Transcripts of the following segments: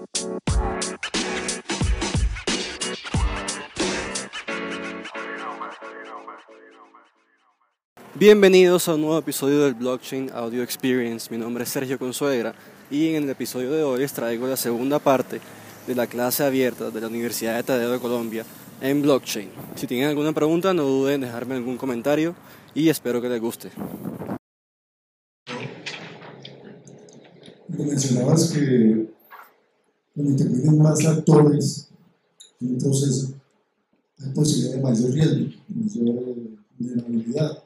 Bienvenidos a un nuevo episodio del Blockchain Audio Experience. Mi nombre es Sergio Consuegra y en el episodio de hoy les traigo la segunda parte de la clase abierta de la Universidad de Tadeo de Colombia en Blockchain. Si tienen alguna pregunta, no duden en dejarme algún comentario y espero que les guste. Mencionabas que cuando intervienen más actores en un proceso, hay posibilidad de mayor riesgo, mayor vulnerabilidad.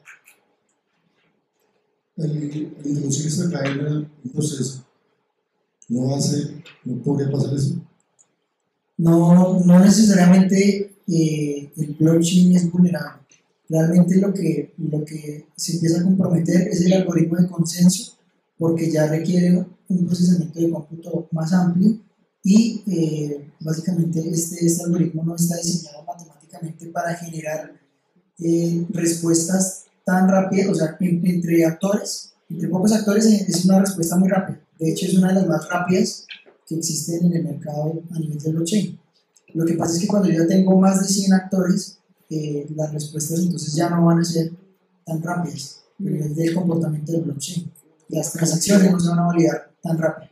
Al introducir esta cadena en un proceso, no podría pasar eso. No necesariamente el blockchain es vulnerable. Realmente lo que se empieza a comprometer es el algoritmo de consenso, porque ya requiere un procesamiento de cómputo más amplio y básicamente este algoritmo no está diseñado matemáticamente para generar respuestas tan rápidas, o sea, entre pocos actores es una respuesta muy rápida. De hecho, es una de las más rápidas que existen en el mercado a nivel de blockchain. Lo que pasa es que cuando yo ya tengo más de 100 actores, las respuestas entonces ya no van a ser tan rápidas a nivel del comportamiento del blockchain. Las transacciones no se van a validar tan rápido.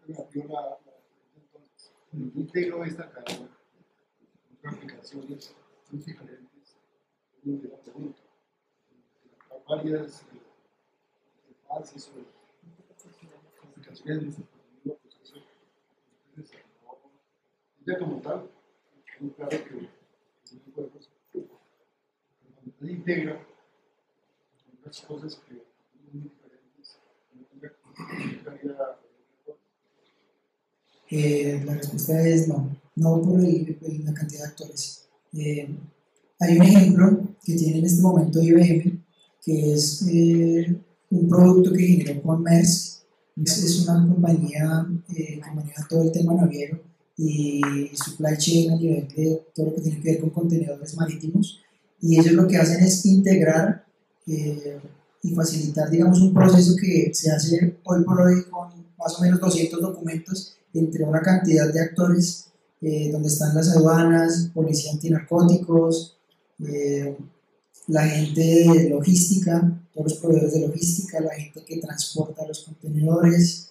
Integro esta cadena con aplicaciones muy diferentes. Hay varias fases o aplicaciones de este proceso. Ya como tal, es muy claro que cuando integra unas cosas que son muy diferentes, la respuesta es no por la cantidad de actores. Hay un ejemplo que tiene en este momento IBM, que es un producto que generó con Maersk. Es una compañía que maneja todo el tema naviero y supply chain a nivel de todo lo que tiene que ver con contenedores marítimos, y ellos lo que hacen es integrar y facilitar, digamos, un proceso que se hace hoy por hoy con más o menos 200 documentos entre una cantidad de actores, donde están las aduanas, policía antinarcóticos, la gente de logística, todos los proveedores de logística, la gente que transporta los contenedores,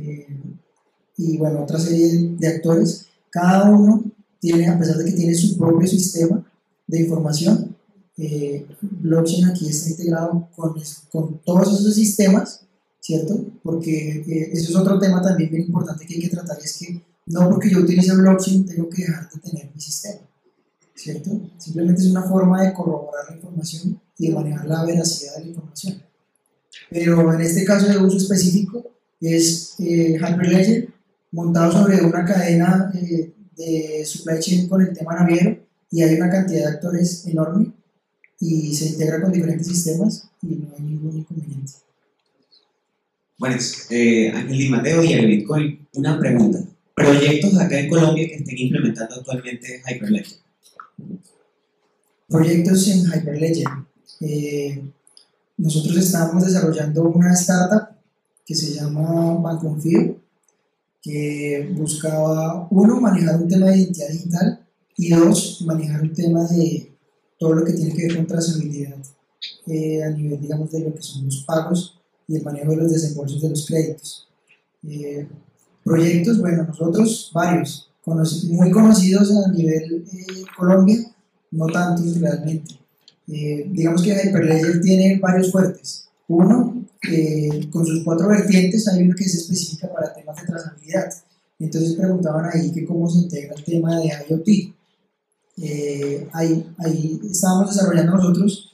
y bueno, otra serie de actores. Cada uno tiene, a pesar de que tiene su propio sistema de información, blockchain aquí está integrado con todos esos sistemas, ¿cierto? Porque eso es otro tema también bien importante que hay que tratar, es que no porque yo utilice blockchain tengo que dejar de tener mi sistema, ¿cierto? Simplemente es una forma de corroborar la información y de manejar la veracidad de la información. Pero en este caso de uso específico es Hyperledger montado sobre una cadena de supply chain con el tema naviero, y hay una cantidad de actores enorme y se integra con diferentes sistemas y no hay ningún inconveniente. Bueno, Ángel Di Mateo y el Bitcoin, una pregunta. ¿Proyectos acá en Colombia que estén implementando actualmente Hyperledger? Proyectos en Hyperledger. Nosotros estábamos desarrollando una startup que se llama Banconfío, que buscaba, uno, manejar un tema de identidad digital, y dos, manejar un tema de todo lo que tiene que ver con trazabilidad a nivel, digamos, de lo que son los pagos y el manejo de los desembolsos de los créditos. Proyectos, bueno, nosotros varios, muy conocidos a nivel Colombia, no tantos realmente. Digamos que Hyperledger tiene varios fuertes. Uno, con sus 4 vertientes, hay una que es específica para temas de trazabilidad. Entonces preguntaban ahí que cómo se integra el tema de IoT. Ahí estábamos desarrollando nosotros,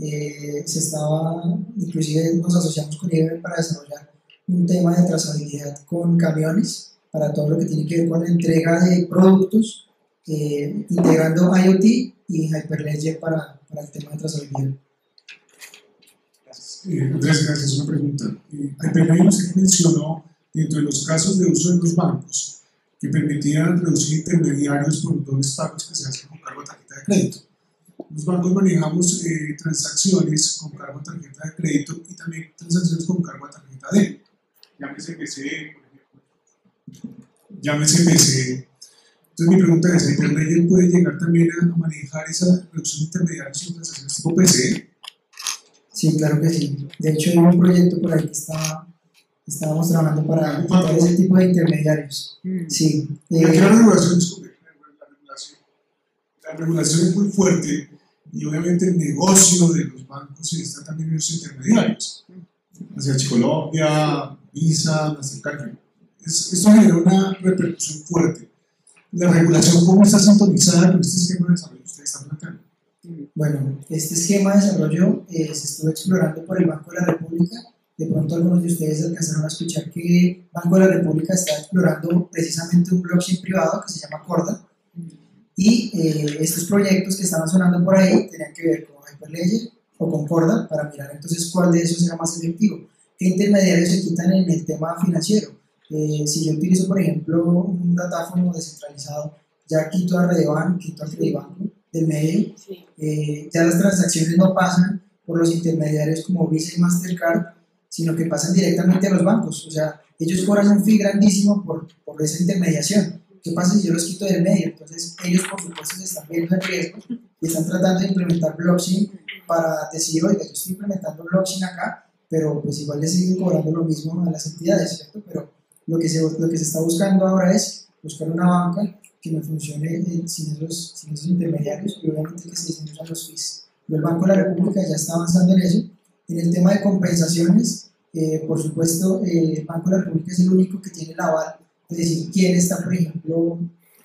inclusive nos asociamos con IBM para desarrollar un tema de trazabilidad con camiones, para todo lo que tiene que ver con la entrega de productos, integrando IoT y Hyperledger para el tema de trazabilidad. Andrés, gracias. Una pregunta. Hyperledger, usted mencionó, dentro de los casos de uso de los bancos, que permitían reducir intermediarios por dobles pagos que se hacen con cargo a tarjeta de crédito. Los bancos manejamos transacciones con cargo a tarjeta de crédito y también transacciones con cargo a tarjeta de débito. Llámese BCE, por ejemplo. llámese PC. Entonces mi pregunta es, ¿Hyperledger puede llegar también a manejar esa reducción de intermediarios en transacciones tipo PC? Sí, claro que sí. De hecho, hay un proyecto por ahí que estábamos trabajando para quitar ese tipo de intermediarios. Sí. Aquí la regulación, disculpe, la regulación es muy fuerte y obviamente el negocio de los bancos está también en esos intermediarios. Hacia Colombia, Visa, Mastercard. Esto genera una repercusión fuerte. ¿La regulación cómo está sintonizada con este esquema de desarrollo que ustedes están planteando? Bueno, este esquema de desarrollo se estuvo explorando por el Banco de la República. De pronto algunos de ustedes alcanzaron a escuchar que Banco de la República está explorando precisamente un blockchain privado que se llama Corda. Y estos proyectos que estaban sonando por ahí tenían que ver con Hyperledger o con Corda para mirar entonces cuál de esos era más efectivo. ¿Qué intermediarios se quitan en el tema financiero? Si yo utilizo, por ejemplo, un datáfono descentralizado, ya quito a Redeban, quito al Credibanco del medio, ya las transacciones no pasan por los intermediarios como Visa y Mastercard, sino que pasan directamente a los bancos. O sea, ellos cobran un fee grandísimo por esa intermediación. ¿Qué pasa si yo los quito del medio? Entonces, ellos, por supuesto, se están viendo en riesgo y están tratando de implementar blockchain para decir, oiga, yo estoy implementando blockchain acá, pero pues igual les siguen cobrando lo mismo a las entidades, ¿cierto? Pero lo que se está buscando ahora es buscar una banca que me funcione sin esos intermediarios y obviamente que se disminuyan los fees. Pero el Banco de la República ya está avanzando en eso. En el tema de compensaciones, por supuesto, el Banco de la República es el único que tiene el aval, es decir, quién está, por ejemplo,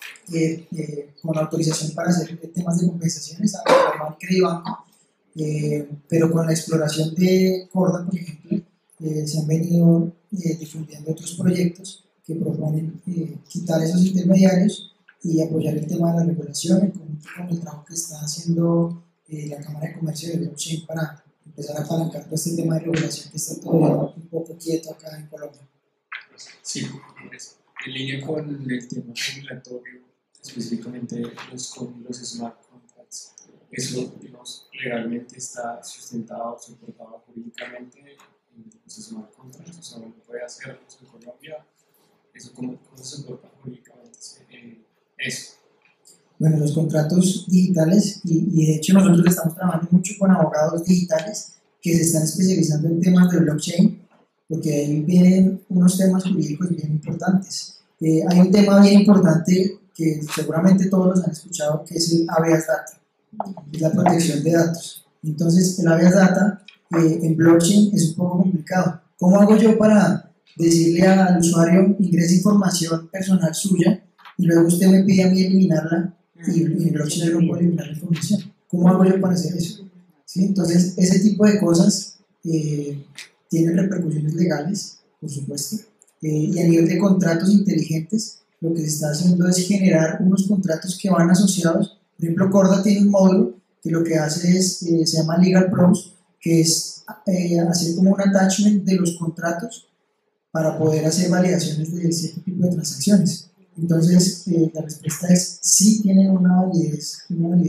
con autorización para hacer temas de compensaciones, a la Credibanco, pero con la exploración de Corda, por ejemplo, se han venido difundiendo otros proyectos que proponen quitar esos intermediarios y apoyar el tema de la regulación con el trabajo que está haciendo la Cámara de Comercio de Blockchain para empezar a apalancar todo este tema de regulación que está todavía un poco quieto acá en Colombia. Sí, en línea con el tema regulatorio, específicamente los smart contracts, eso, digamos, legalmente está sustentado, soportado jurídicamente en los smart contracts, o sea, uno puede hacerlo en Colombia, eso cómo se soporta jurídicamente eso. Bueno, los contratos digitales, y de hecho nosotros estamos trabajando mucho con abogados digitales que se están especializando en temas de blockchain, porque ahí vienen unos temas jurídicos bien importantes. Hay un tema bien importante que seguramente todos los han escuchado, que es el habeas data, es la protección de datos. Entonces, el habeas data en blockchain es un poco complicado. ¿Cómo hago yo para decirle al usuario ingrese información personal suya y luego usted me pide a mí eliminarla y en blockchain yo no puedo eliminar la información? ¿Cómo hago yo para hacer eso? ¿Sí? Entonces, ese tipo de cosas tienen repercusiones legales, por supuesto, y a nivel de contratos inteligentes, lo que se está haciendo es generar unos contratos que van asociados. Por ejemplo, Corda tiene un módulo que lo que hace es, se llama Legal Pros, que es hacer como un attachment de los contratos para poder hacer validaciones de cierto tipo de transacciones. Entonces, la respuesta es sí tienen una validez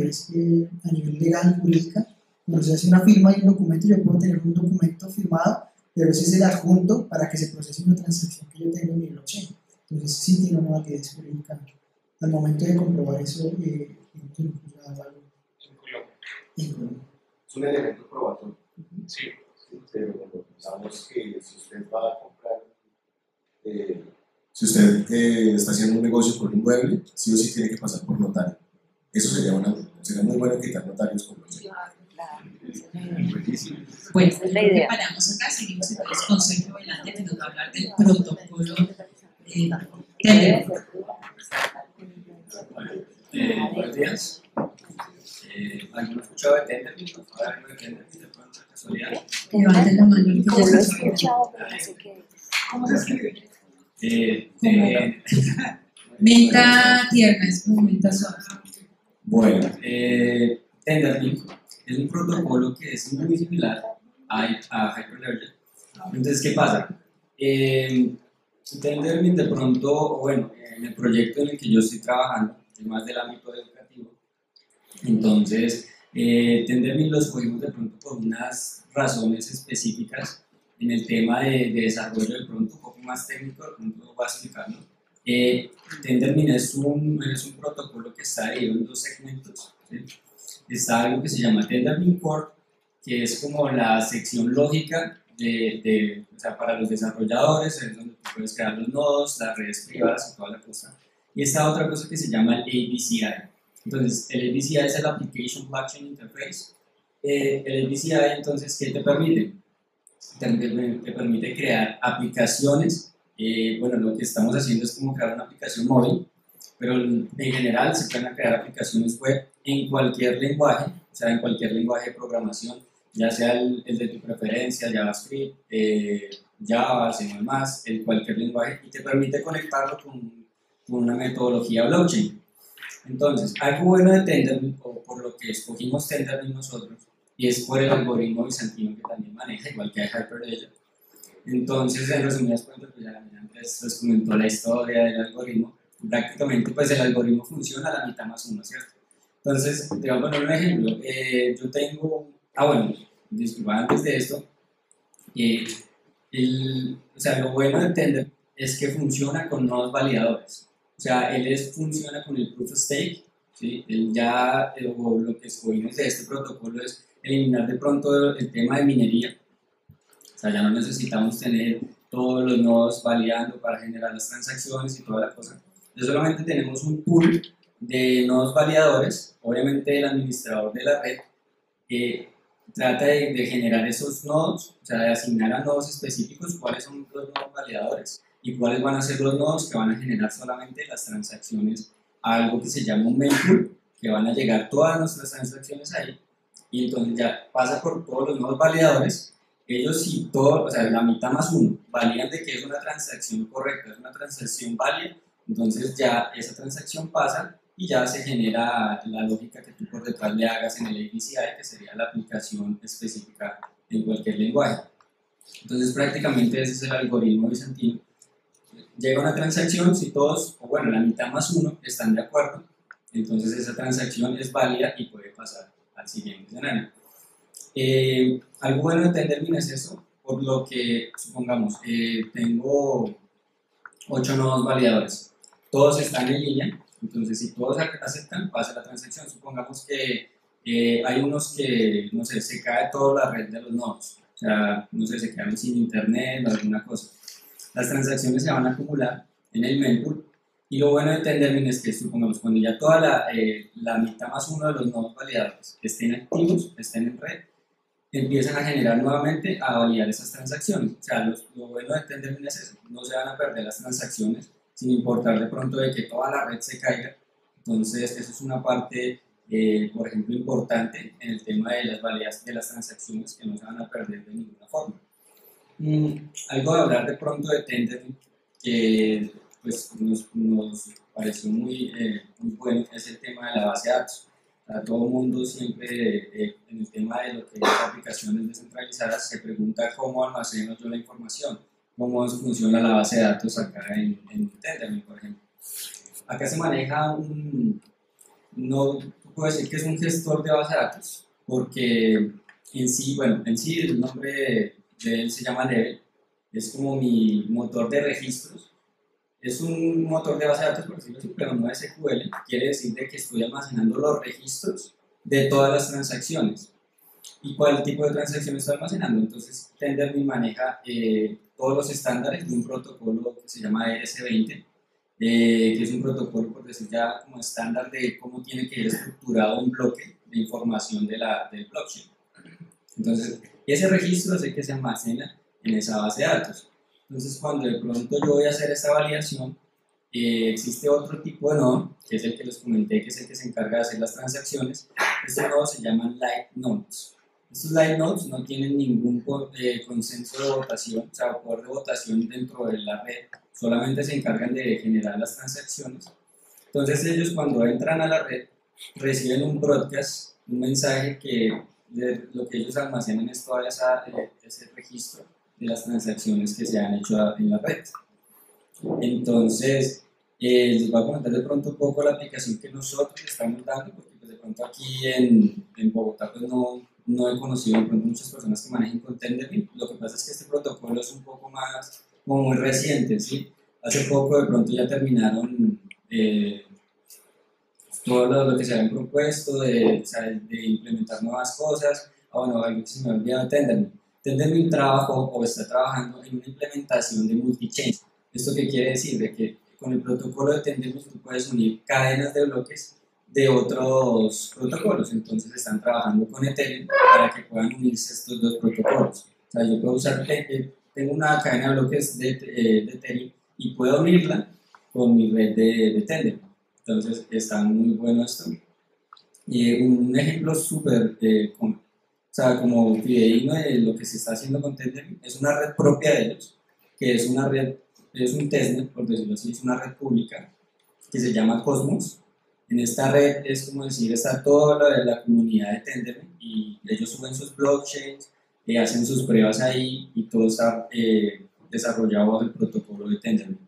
a nivel legal y jurídica. Cuando se hace una firma y un documento, yo puedo tener un documento firmado, pero ese es el adjunto para que se procese una transacción que yo tengo en mi blockchain. Entonces, sí tiene una validez jurídica. Al momento de comprobar eso, en Colombia. Es un elemento probatorio. Sí. Pero bueno, pensamos que si usted va a comprar, si usted está haciendo un negocio con un inmueble, sí o sí tiene que pasar por notario. Eso sería muy bueno quitar notarios con los. Bueno, es la idea. Paramos acá, seguimos entonces con Sergio Velante, que nos va a hablar del protocolo Tender. Buenos días. ¿Alguien ha escuchado de Tender? Levanten la mano. Yo lo he escuchado, pero no sé qué. ¿Cómo se escribe? Menta tierna, es como menta suave. Bueno, Tenderlink es un protocolo que es muy similar a Hyperledger. Entonces, ¿qué pasa? Tenderlink de pronto, bueno, en el proyecto en el que yo estoy trabajando, es más del ámbito educativo, entonces Tenderlink lo escogimos de pronto por unas razones específicas en el tema de desarrollo, de pronto un poco más técnico, de pronto voy a explicarlo. Tendermint es un protocolo que está dividido en dos segmentos, ¿sí? Está algo que se llama Tendermint Core, que es como la sección lógica o sea, para los desarrolladores, es donde tú puedes crear los nodos, las redes privadas y toda la cosa. Y está otra cosa que se llama el ABCI. Entonces, el ABCI es el Application Blockchain Interface. El ABCI, entonces, ¿qué te permite? Te permite crear aplicaciones. Bueno, lo que estamos haciendo es como crear una aplicación móvil, pero en general se pueden crear aplicaciones web en cualquier lenguaje, o sea, en cualquier lenguaje de programación, ya sea el de tu preferencia, JavaScript, Java, C++, cualquier lenguaje, y te permite conectarlo con una metodología blockchain. Entonces, algo bueno de Tendermint, o por lo que escogimos Tendermint nosotros, y es por el algoritmo bizantino que también maneja, igual que hay Hyperledger. Entonces, en resumidas cuentas, pues ya Andrés les comentó la historia del algoritmo. Prácticamente, pues el algoritmo funciona a la mitad más uno, ¿cierto? Entonces, te voy a poner un ejemplo. Yo tengo, bueno, disculpa, antes de esto, o sea, lo bueno de Tendermint es que funciona con nodos validadores. O sea, funciona con el proof of stake, ¿sí? O lo que escogimos de este protocolo es eliminar de pronto el tema de minería. O sea, ya no necesitamos tener todos los nodos validando para generar las transacciones y toda la cosa. Ya solamente tenemos un pool de nodos validadores. Obviamente el administrador de la red trata de generar esos nodos, o sea, de asignar a nodos específicos cuáles son los nodos validadores y cuáles van a ser los nodos que van a generar solamente las transacciones a algo que se llama un mempool, que van a llegar todas nuestras transacciones ahí, y entonces ya pasa por todos los nodos validadores. Ellos sí, o sea, la mitad más uno, validan de que es una transacción correcta, es una transacción válida, entonces ya esa transacción pasa y ya se genera la lógica que tú por detrás le hagas en el ABCI, que sería la aplicación específica en cualquier lenguaje. Entonces prácticamente ese es el algoritmo bizantino. Llega una transacción, si todos, o bueno, la mitad más uno están de acuerdo, entonces esa transacción es válida y puede pasar al siguiente escenario. Algo bueno de Tendermint es eso, por lo que, supongamos, tengo 8 nodos validadores, todos están en línea, entonces si todos aceptan, pasa la transacción. Supongamos que hay unos que, no sé, se cae toda la red de los nodos, o sea, no sé, se quedan sin internet o alguna cosa. Las transacciones se van a acumular en el mempool, y lo bueno de Tendermint es que, supongamos, cuando ya toda la mitad más uno de los nodos validadores estén activos, estén en red, empiezan a generar nuevamente a validar esas transacciones. O sea, lo bueno de Tendermint es eso, no se van a perder las transacciones sin importar de pronto de que toda la red se caiga. Entonces, eso es una parte, por ejemplo, importante en el tema de las validaciones de las transacciones, que no se van a perder de ninguna forma. Algo de hablar de pronto de Tendermint que pues, nos pareció muy bueno es el tema de la base de datos. A todo el mundo siempre en el tema de lo que es aplicaciones descentralizadas se pregunta cómo almaceno yo la información, cómo funciona la base de datos acá en Tendermint, por ejemplo. Acá se maneja no puedo decir que es un gestor de base de datos, porque en sí el nombre de él se llama Level, es como mi motor de registros. Es un motor de base de datos, por decirlo así, pero no SQL. Quiere decir de que estoy almacenando los registros de todas las transacciones. ¿Y cuál tipo de transacción estoy almacenando? Entonces, Tendermint maneja todos los estándares de un protocolo que se llama ERC20, que es un protocolo, por decir ya, como estándar de cómo tiene que ir estructurado un bloque de información del blockchain. Entonces, ese registro es el que se almacena en esa base de datos. Entonces, cuando de pronto yo voy a hacer esta validación, existe otro tipo de nodo, que es el que les comenté, que es el que se encarga de hacer las transacciones. Estos nodos se llaman light nodes. Estos light nodes no tienen ningún consenso de votación, o sea, poder de votación dentro de la red, solamente se encargan de generar las transacciones. Entonces, ellos cuando entran a la red, reciben un broadcast, un mensaje que lo que ellos almacenan es todo ese registro de las transacciones que se han hecho en la red. Entonces, les voy a comentar de pronto un poco la aplicación que nosotros estamos dando, porque pues, de pronto aquí en Bogotá pues, no he conocido de pronto muchas personas que manejen con Tendermint. Lo que pasa es que este protocolo es un poco más, como muy reciente, ¿sí? hace poco de pronto ya terminaron todo lo que se habían propuesto, de implementar nuevas cosas. Bueno, algo que se me ha olvidado, Tendermint. Tendermint trabajo o está trabajando en una implementación de multi-chain. ¿Esto qué quiere decir? De que con el protocolo de Tendermint tú puedes unir cadenas de bloques de otros protocolos. Entonces están trabajando con Ethereum para que puedan unirse estos dos protocolos. O sea, yo puedo usar, tengo una cadena de bloques de Ethereum y puedo unirla con mi red de Tendermint. Entonces está muy bueno esto. Y un ejemplo súper como fidedigno de lo que se está haciendo con Tendermint es una red propia de ellos, que es una red, es un testnet, por decirlo así, es una red pública que se llama Cosmos. En esta red es como decir, está toda la comunidad de Tendermint y ellos suben sus blockchains, hacen sus pruebas ahí y todo está desarrollado bajo el protocolo de Tendermint.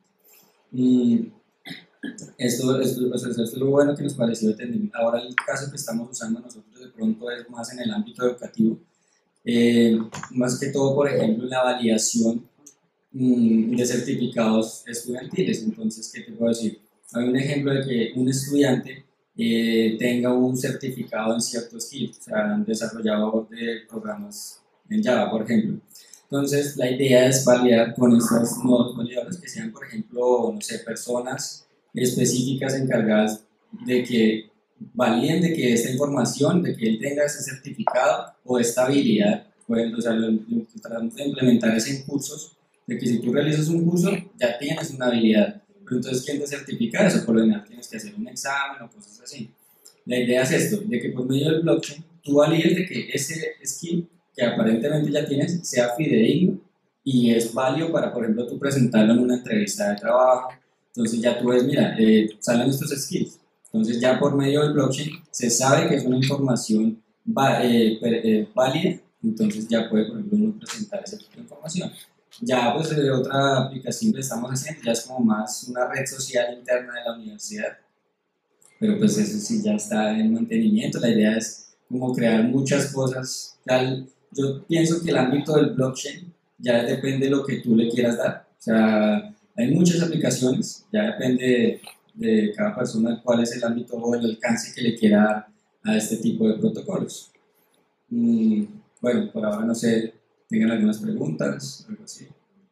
Esto es lo bueno que nos pareció de Tendermint. Ahora el caso que estamos usando nosotros de pronto es más en el ámbito educativo, más que todo, por ejemplo, en la validación de certificados estudiantiles. Entonces, ¿qué te puedo decir? Hay un ejemplo de que un estudiante tenga un certificado en cierto skill, o sea, un desarrollador de programas en Java, por ejemplo. Entonces, la idea es validar con estos nodos validadores que sean, por ejemplo, no sé, personas específicas encargadas de que validen de que esta información, de que él tenga ese certificado o esta habilidad, pues, o sea, tratamos de implementar eso en cursos, de que si tú realizas un curso ya tienes una habilidad, pero entonces ¿quién te certifica eso? Por lo general tienes que hacer un examen o cosas así. La idea es esto, de que por medio del blockchain tú valides de que ese skill que aparentemente ya tienes sea fidedigno y es válido para, por ejemplo, tú presentarlo en una entrevista de trabajo. Entonces ya tú ves, mira, salen estos skills. Entonces ya por medio del blockchain se sabe que es una información válida, entonces ya puede, por ejemplo, uno presentar esa información. Ya pues otra aplicación que estamos haciendo ya es como más una red social interna de la universidad, pero pues eso sí ya está en mantenimiento. La idea es como crear muchas cosas. Yo pienso que el ámbito del blockchain ya depende de lo que tú le quieras dar. O sea, hay muchas aplicaciones, ya depende de cada persona cuál es el ámbito o el alcance que le quiera dar a este tipo de protocolos. Bueno, por ahora no sé, ¿tengan algunas preguntas? Algo así.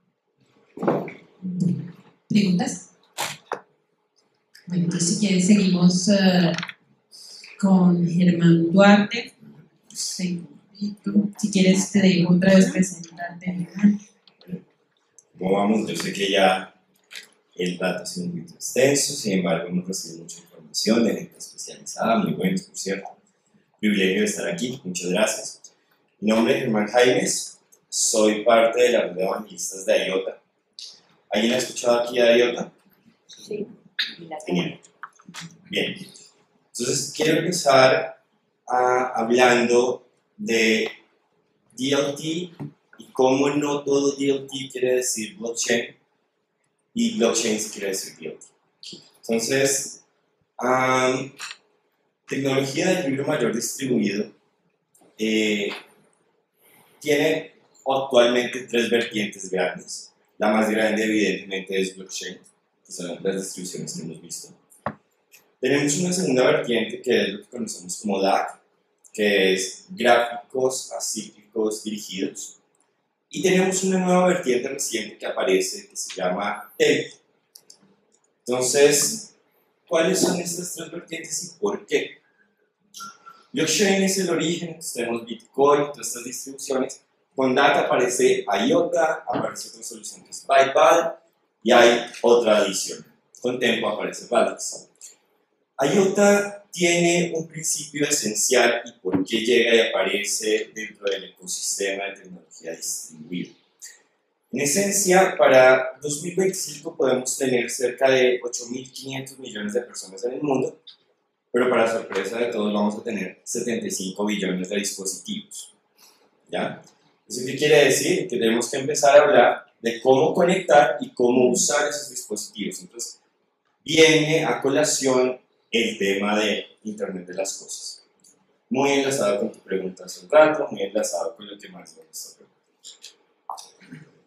¿Preguntas? Bueno, entonces si quieres seguimos con Germán Duarte. Sí. Si quieres te dejo otra vez presentarte. ¿Cómo vamos? Yo sé que ya el dato ha sido un poquito extenso, sin embargo hemos recibido mucha información de gente especializada, muy buenos por cierto. Privilegio de estar aquí, muchas gracias. Mi nombre es Germán Jaimes, soy parte de la red de evangelistas de IOTA. ¿Alguien ha escuchado aquí de IOTA? Sí. Genial. Bien, entonces quiero empezar hablando de DLT y cómo no todo DLT quiere decir blockchain y blockchain quiere decir DLT. Entonces, tecnología del libro mayor distribuido tiene actualmente tres vertientes grandes. La más grande evidentemente es blockchain, que son las distribuciones que hemos visto. Tenemos una segunda vertiente que es lo que conocemos como DAG, que es gráficos acíclicos dirigidos. Y tenemos una nueva vertiente reciente que aparece que se llama TED. Entonces, ¿cuáles son estas tres vertientes y por qué? Blockchain es el origen, tenemos Bitcoin, todas estas distribuciones. Con DAG aparece IOTA, aparece otra solución que es PayPal y hay otra adición. Con Tempo aparece Balance. IOTA tiene un principio esencial y por qué llega y aparece dentro del ecosistema de tecnología distribuida. En esencia, para 2025 podemos tener cerca de 8.500 millones de personas en el mundo, pero para sorpresa de todos vamos a tener 75 billones de dispositivos. ¿Ya? ¿Eso qué quiere decir? Que tenemos que empezar a hablar de cómo conectar y cómo usar esos dispositivos. Entonces, viene a colación el tema de Internet de las Cosas. Muy enlazado con tu pregunta hace un rato, muy enlazado con lo que más me está preguntando.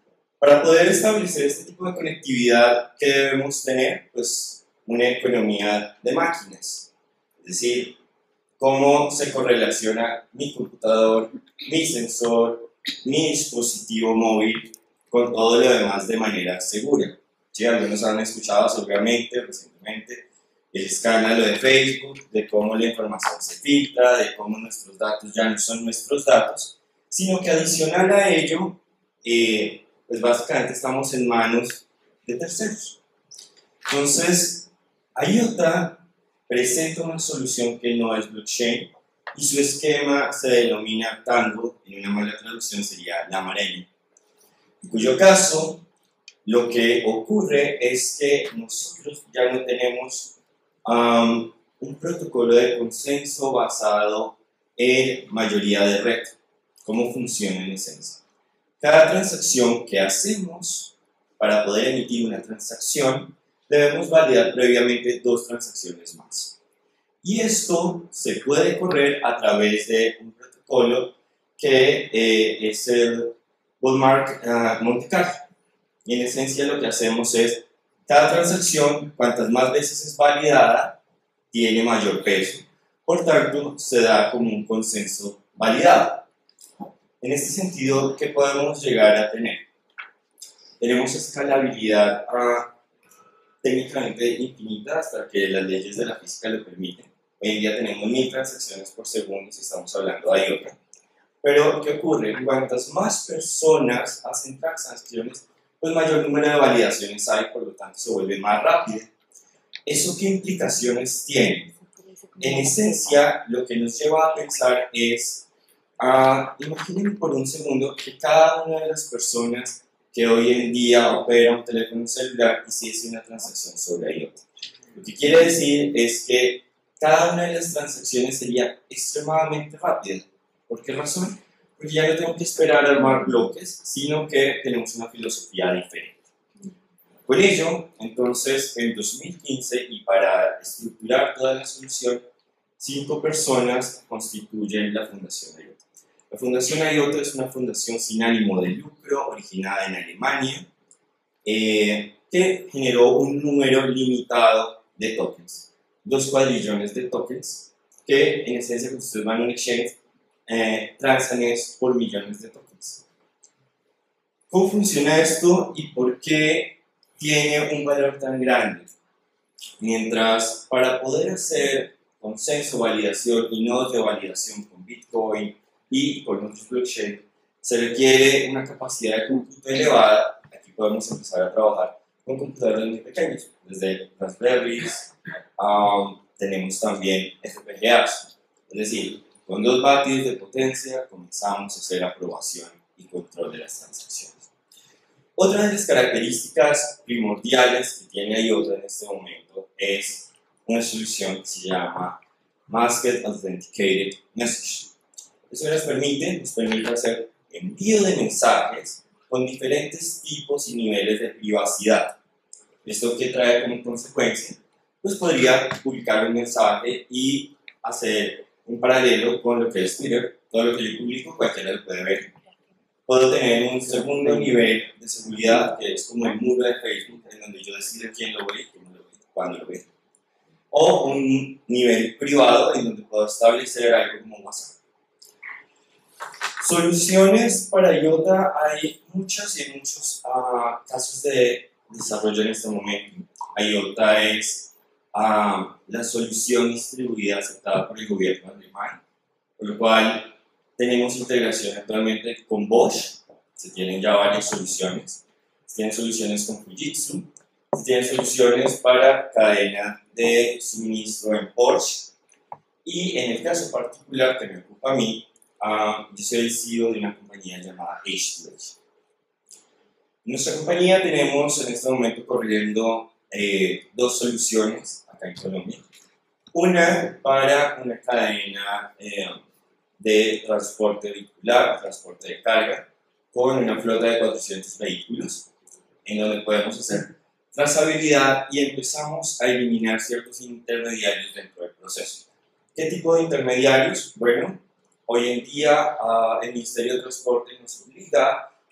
Para poder establecer este tipo de conectividad, ¿qué debemos tener? Pues una economía de máquinas, es decir, cómo se correlaciona mi computador, mi sensor, mi dispositivo móvil con todo lo demás de manera segura. ¿Sí? Algunos han escuchado seguramente recientemente el escándalo de Facebook, de cómo la información se filtra, de cómo nuestros datos ya no son nuestros datos, sino que adicional a ello, pues básicamente estamos en manos de terceros. Entonces, IOTA presenta una solución que no es blockchain y su esquema se denomina Tango, en una mala traducción sería la maraña, en cuyo caso lo que ocurre es que nosotros ya no tenemos un protocolo de consenso basado en mayoría de red. ¿Cómo funciona en esencia? Cada transacción que hacemos para poder emitir una transacción debemos validar previamente 2 transacciones más. Y esto se puede correr a través de un protocolo que es el Bullmark Monte Carlo. Y en esencia lo que hacemos es, cada transacción, cuantas más veces es validada, tiene mayor peso. Por tanto, se da como un consenso validado. En este sentido, ¿qué podemos llegar a tener? Tenemos escalabilidad técnicamente infinita hasta que las leyes de la física lo permiten. Hoy en día tenemos 1000 transacciones por segundo si estamos hablando de IOTA. Pero, ¿qué ocurre? Cuantas más personas hacen transacciones, pues mayor número de validaciones hay, por lo tanto se vuelve más rápido. ¿Eso qué implicaciones tiene? En esencia, lo que nos lleva a pensar es, imaginen por un segundo que cada una de las personas que hoy en día opera un teléfono celular hiciese una transacción sobre IOTA. Lo que quiere decir es que cada una de las transacciones sería extremadamente rápida. ¿Por qué razón? Porque ya no tengo que esperar a armar bloques, sino que tenemos una filosofía diferente. Por ello, entonces, en 2015, y para estructurar toda la solución, 5 personas constituyen la Fundación IOTA. La Fundación IOTA es una fundación sin ánimo de lucro, originada en Alemania, que generó un número limitado de tokens, 2 cuadrillones de tokens, que en esencia, cuando ustedes van a un exchange, transan es por millones de tokens. ¿Cómo funciona esto y por qué tiene un valor tan grande? Mientras para poder hacer consenso, validación y nodos de validación con Bitcoin y con otros blockchain se requiere una capacidad de cómputo elevada, aquí podemos empezar a trabajar con computadores muy pequeños, desde Raspberries, tenemos también FPGAs, es decir, con 2 vatios de potencia comenzamos a hacer aprobación y control de las transacciones. Otra de las características primordiales que tiene IOTA en este momento es una solución que se llama Masked Authenticated Message. Eso nos permite hacer envío de mensajes con diferentes tipos y niveles de privacidad. ¿Esto qué trae como consecuencia? Pues podría publicar un mensaje y hacer un paralelo con lo que es Twitter. Todo lo que yo publico cualquiera lo puede ver. Puedo tener un segundo nivel de seguridad, que es como el muro de Facebook, en donde yo decido quién lo ve, cómo lo ve, cuándo lo ve. O un nivel privado, en donde puedo establecer algo como WhatsApp. Soluciones para IOTA hay muchas y hay muchos casos de desarrollo en este momento. IOTA es la solución distribuida aceptada por el gobierno alemán, por lo cual tenemos integración actualmente con Bosch, se tienen ya varias soluciones, se tienen soluciones con Fujitsu, se tienen soluciones para cadena de suministro en Porsche, y en el caso particular que me ocupa a mí, yo soy el CEO de una compañía llamada H2H. En nuestra compañía tenemos en este momento corriendo 2 soluciones acá en Colombia. Una para una cadena de transporte vehicular, transporte de carga, con una flota de 400 vehículos, en donde podemos hacer trazabilidad y empezamos a eliminar ciertos intermediarios dentro del proceso. ¿Qué tipo de intermediarios? Bueno, hoy en día el Ministerio de Transporte nos obliga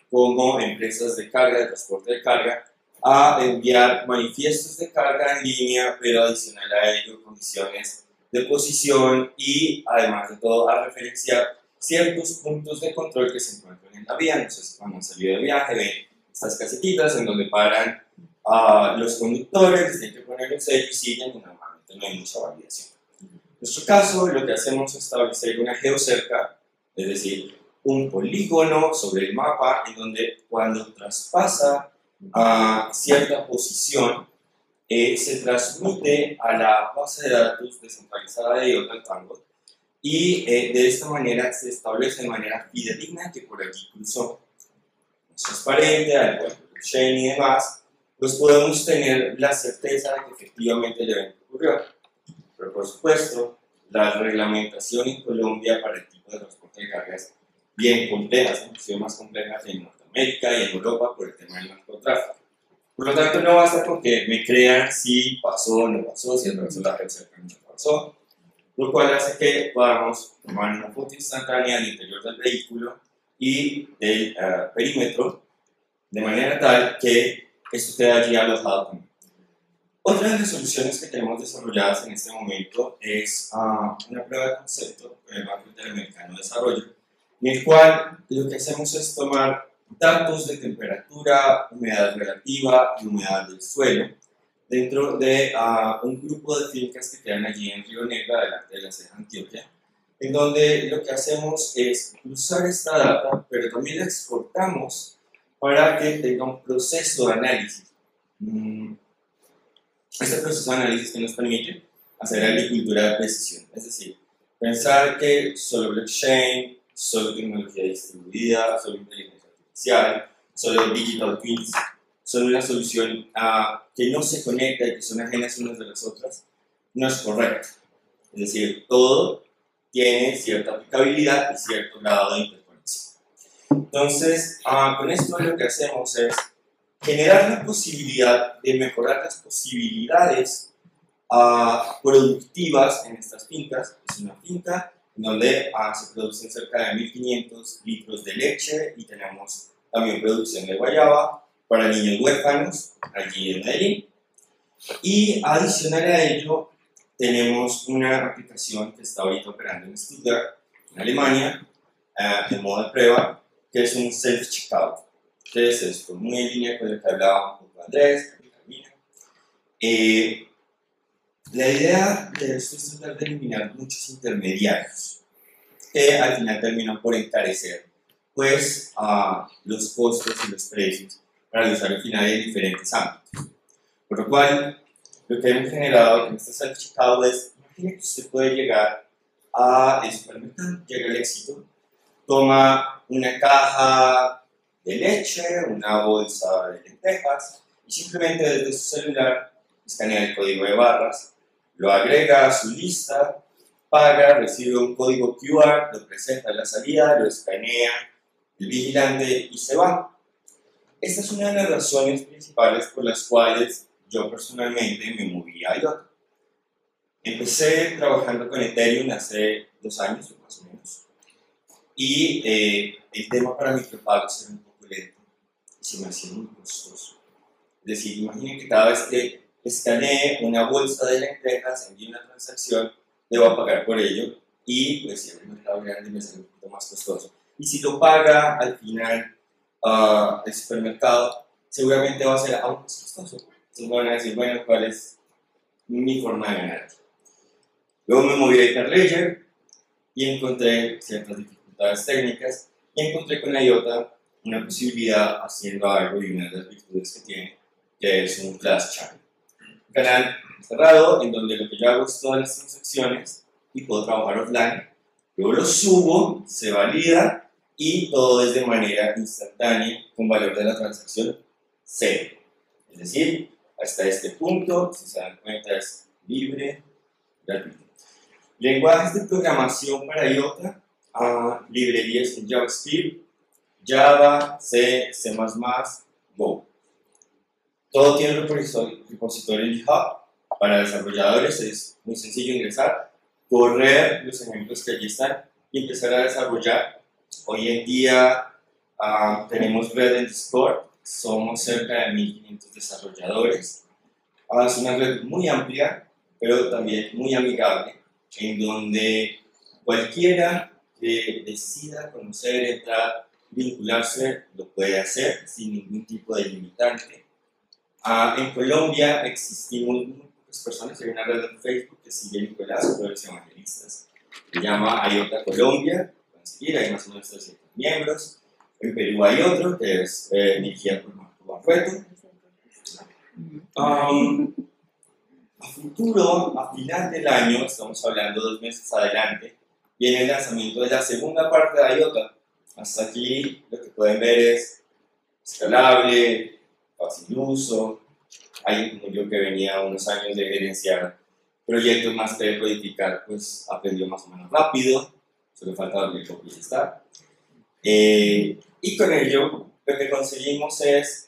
como empresas de carga, de transporte de carga, a enviar manifiestos de carga en línea, pero adicional a ello condiciones de posición y además de todo a referenciar ciertos puntos de control que se encuentran en la vía. Entonces, cuando han salido de viaje, ven estas casetitas en donde paran a los conductores, les tienen que poner un sello y siguen, y normalmente no hay mucha validación. En nuestro caso, lo que hacemos es establecer una geocerca, es decir, un polígono sobre el mapa en donde cuando traspasa a cierta posición se transmite a la base de datos descentralizada de IOTA Tango y de esta manera se establece de manera fidedigna que por aquí cruzó. Es transparente, al igual que blockchain y demás, pues podemos tener la certeza de que efectivamente el evento ocurrió. Pero por supuesto, la reglamentación en Colombia para el tipo de transporte de carga es bien compleja, inclusive más complejas en Norteamérica y en Europa por el tema del narcotráfico. Por lo tanto, no basta con que me crean si pasó o no pasó, si atravesó la geocerca o no pasó, lo cual hace que podamos tomar una foto instantánea del interior del vehículo y del perímetro, de manera tal que esto quede allí alojado también. Otra de las soluciones que tenemos desarrolladas en este momento es una prueba de concepto con el Banco Interamericano de Desarrollo, en el cual lo que hacemos es tomar datos de temperatura, humedad relativa y humedad del suelo dentro de un grupo de fincas que quedan allí en Río Negro, delante de la ceja Antioquia, en donde lo que hacemos es usar esta data, pero también la exportamos para que tenga un proceso de análisis. Este proceso de análisis que nos permite hacer agricultura de precisión, es decir, pensar que solo blockchain, solo tecnología distribuida, solo inteligencia artificial, solo digital twins, son una solución que no se conecta y que son ajenas unas de las otras, no es correcto. Es decir, todo tiene cierta aplicabilidad y cierto grado de interconexión. Entonces, con esto lo que hacemos es generar la posibilidad de mejorar las posibilidades productivas en estas fincas. Es una finca en donde se producen cerca de 1.500 litros de leche y tenemos también producción de guayaba para niños huérfanos allí en Medellín. Y adicional a ello, tenemos una aplicación que está ahorita operando en Stuttgart, en Alemania, en modo de prueba, que es un self-checkout. ¿Qué es esto? Muy en línea con lo que hablaba un poco Andrés, Carmina. La idea de esto es tratar de eliminar muchos intermediarios que al final terminan por encarecer pues, los costos y los precios para el usuario final en diferentes ámbitos. Por lo cual, lo que hemos generado en este self-checkout es, imagine que usted puede llegar al supermercado, llega al éxito, toma una caja de leche, una bolsa de lentejas y simplemente desde su celular escanea el código de barras, lo agrega a su lista, paga, recibe un código QR, lo presenta a la salida, lo escanea el vigilante y se va. Esta es una de las razones principales por las cuales yo personalmente me moví a IOTA. Empecé trabajando con Ethereum hace 2 años, más o menos, y el tema para micropagos era un poco lento y se me hacía muy costoso. Es decir, imaginen que cada vez que escanee una bolsa de lentejas, envíe una transacción, debo pagar por ello y pues si es un mercado grande me sale un poquito más costoso. Y si lo paga al final el supermercado, seguramente va a ser aún más costoso. Entonces me van a decir, bueno, ¿cuál es mi forma de ganar? Luego me moví a Hyperledger y encontré ciertas dificultades técnicas y encontré con la IOTA una posibilidad haciendo algo y una de las virtudes que tiene, que es un Class Channel. Un canal cerrado en donde lo que yo hago es todas las transacciones y puedo trabajar offline. Luego lo subo, se valida y todo es de manera instantánea con valor de la transacción 0. Es decir, hasta este punto, si se dan cuenta, es libre, gratuito. Lenguajes de programación para IOTA, librerías en JavaScript, Java, C, C++, Go. Todo tiene un repositorio en GitHub. Para desarrolladores es muy sencillo ingresar, correr los ejemplos que allí están y empezar a desarrollar. Hoy en día Tenemos red en Discord, somos cerca de 1500 desarrolladores. Es una red muy amplia, pero también muy amigable, en donde cualquiera que decida conocer, entrar, vincularse, lo puede hacer sin ningún tipo de limitante. En Colombia existimos muy pocas personas, hay una red en Facebook que sigue Nicolás, Flores Evangelistas, se llama IOTA Colombia, pueden seguir, hay más o menos 300 miembros. En Perú hay otro que es dirigida por Marco Barreto. A futuro, a final del año, estamos hablando 2 meses adelante, viene el lanzamiento de la segunda parte de IOTA. Hasta aquí lo que pueden ver es escalable, fácil uso. Alguien como yo que venía unos años de gerenciar proyectos más que de codificar, pues aprendió más o menos rápido, solo falta darle copia y ya está. Y con ello lo que conseguimos es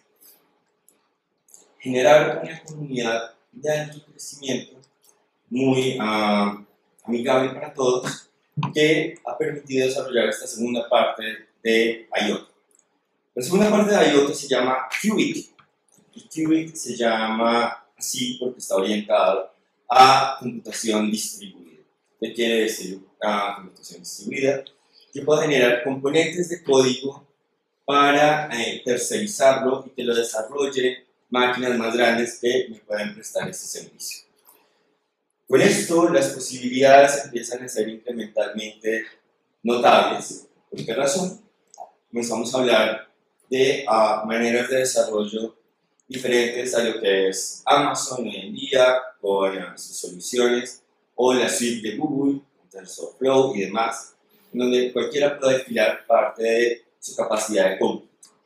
generar una comunidad de alto crecimiento muy amigable para todos, que ha permitido desarrollar esta segunda parte de IOTA. La segunda parte de IOTA se llama Qubit, y Qubit se llama así porque está orientado a computación distribuida. ¿Qué quiere decir computación distribuida? Que puede generar componentes de código para tercerizarlo y que lo desarrolle máquinas más grandes que me pueden prestar ese servicio. Con esto, las posibilidades empiezan a ser incrementalmente notables. ¿Por qué razón? Comenzamos a hablar de maneras de desarrollo diferentes a lo que es Amazon hoy en día, con sus soluciones, o la suite de Google, TensorFlow y demás, donde cualquiera puede desfilar parte de su capacidad de cómputo.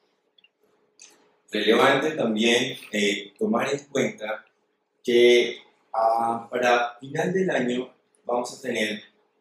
Relevante también tomar en cuenta que para final del año vamos a tener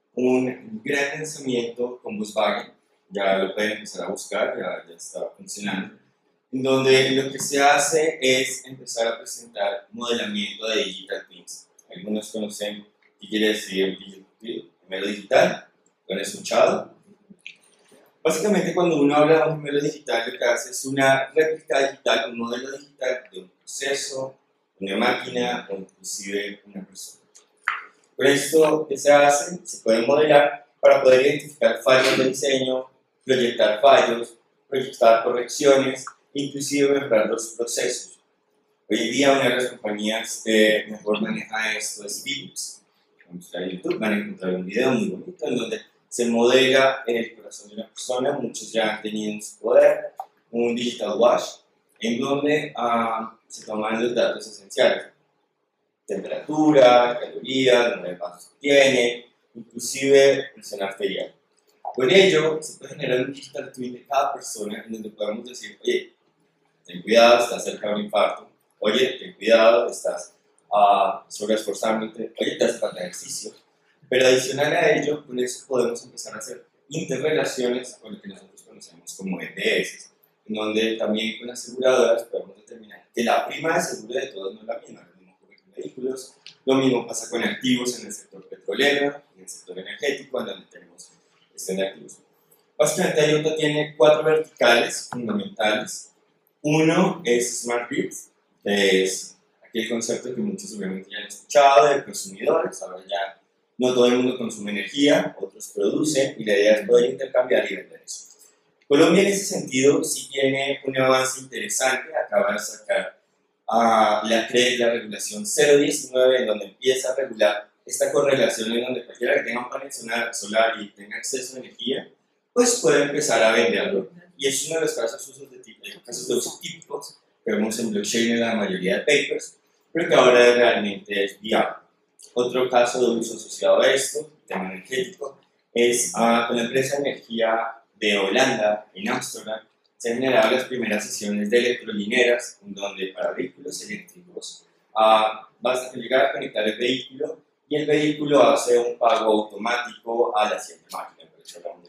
un gran lanzamiento con Volkswagen, ya lo pueden empezar a buscar, ya está funcionando, en donde lo que se hace es empezar a presentar modelamiento de Digital Twins. Algunos conocen qué quiere decir Digital Twin, gemelo digital, ¿lo han escuchado? Básicamente, cuando uno habla de un gemelo digital, lo que hace es una réplica digital, un modelo digital de un proceso, una máquina o inclusive una persona. Por esto, ¿qué se hace? Se puede modelar para poder identificar fallos de diseño, proyectar fallos, proyectar correcciones, inclusive mejorar los procesos. Hoy en día, una de las compañías que mejor maneja esto es Philips. Vamos a YouTube, van a encontrar un video muy bonito en donde se modela el corazón de una persona. Muchos ya han tenido en su poder un digital watch en donde se toman los datos esenciales: temperatura, calorías, número de pasos que tiene, inclusive presión arterial. Con ello se puede generar un digital twin de cada persona en donde podemos decir: oye, ten cuidado, estás cerca de un infarto; oye, ten cuidado, estás sobreesforzándote; oye, te hace falta ejercicio. Pero adicional a ello, con eso podemos empezar a hacer interrelaciones con lo que nosotros conocemos como EPS, en donde también con aseguradoras podemos determinar que la prima de seguro de todos no es la misma. Lo mismo ocurre con vehículos, lo mismo pasa con activos en el sector petrolero, en el sector energético, en donde tenemos gestión de activos. Básicamente, IOTA tiene 4 verticales fundamentales. Uno es Smart Grid, que es aquel concepto que muchos seguramente ya han escuchado, de consumidores. Ahora ya no todo el mundo consume energía, otros producen, y la idea es poder intercambiar y vender eso. Colombia en ese sentido sí tiene un avance interesante. Acaba de sacar la regulación 019, en donde empieza a regular esta correlación en donde cualquiera que tenga un panel solar y tenga acceso a energía, pues puede empezar a venderlo. Y es uno de los casos de uso típicos que vemos en blockchain en la mayoría de papers, pero que ahora realmente es viable. Otro caso de uso asociado a esto, tema energético, es con la empresa de energía de Holanda, en Ámsterdam, se han generado las primeras sesiones de electrolineras, en donde para vehículos eléctricos basta con llegar a conectar el vehículo y el vehículo hace un pago automático a la siguiente máquina. Por eso hablamos de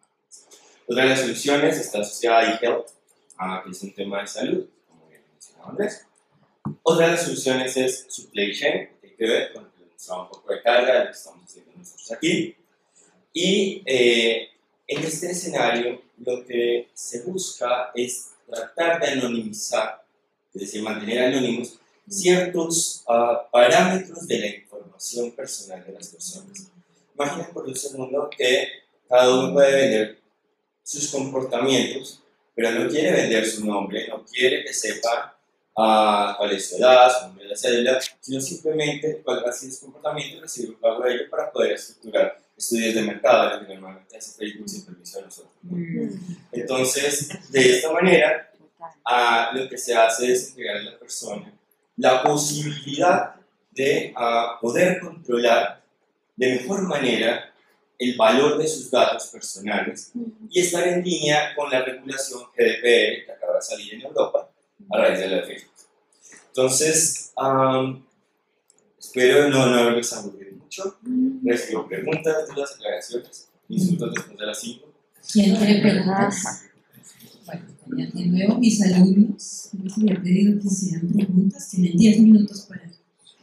otra de las soluciones está asociada a eHealth, que es un tema de salud, como bien mencionaba Andrés. Otra de las soluciones es Supply Chain, que tiene que ver con un poco de carga, lo que estamos haciendo nosotros aquí. Y En este escenario, lo que se busca es tratar de anonimizar, es decir, mantener anónimos ciertos parámetros de la información personal de las personas. Imaginen por un segundo que cada uno puede vender sus comportamientos, pero no quiere vender su nombre, no quiere que sepa cuál es su edad, su número de cédula, sino simplemente cuál va a ser su comportamiento y recibir un pago de ello para poder estructurar estudios de mercado, lo que normalmente hace Facebook sin permiso de nosotros. Entonces, de esta manera, lo que se hace es entregar a la persona la posibilidad de poder controlar de mejor manera el valor de sus datos personales y estar en línea con la regulación GDPR que acaba de salir en Europa a raíz de la Facebook. Entonces, espero no haberles aburrido mucho. Recibo preguntas, dudas, aclaraciones, insultos después de las 5. ¿Quién tiene preguntas? Bueno, de nuevo mis alumnos, les había pedido que hicieran preguntas, tienen 10 minutos para ello.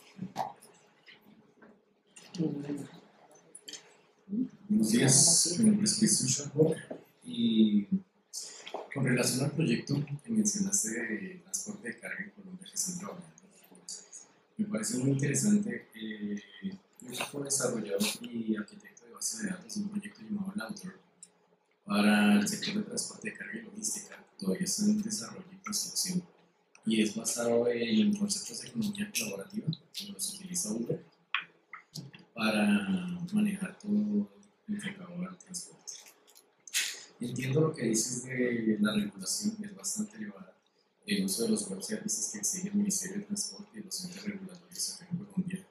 Buenos días, mi nombre es Cristian Schwarber y con relación al proyecto que mencionaste de transporte de carga en Colombia que están trabajando, me parece muy interesante. Yo soy desarrollador y arquitecto de base de datos de un proyecto llamado Lauter para el sector de transporte de carga y logística. Todavía está en desarrollo y construcción y es basado en conceptos de economía colaborativa, como los utiliza Uber, para manejar todo enfocado al transporte. Entiendo lo que dices de la regulación, que es bastante elevada, el uso de los web services que exige el Ministerio de Transporte y los entes regulatorios acá en Colombia.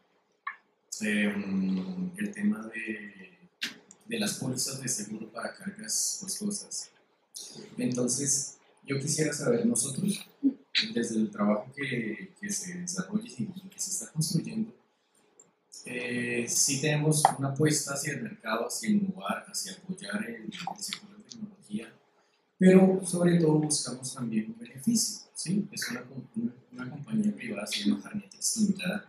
El tema de las pólizas de seguro para cargas costosas. Entonces, yo quisiera saber, nosotros, desde el trabajo que se desarrolla y que se está construyendo, sí tenemos una apuesta hacia el mercado, hacia innovar, hacia apoyar el sector de tecnología, pero sobre todo buscamos también un beneficio, ¿sí? Es una compañía privada, se llama Harnetics Limitada,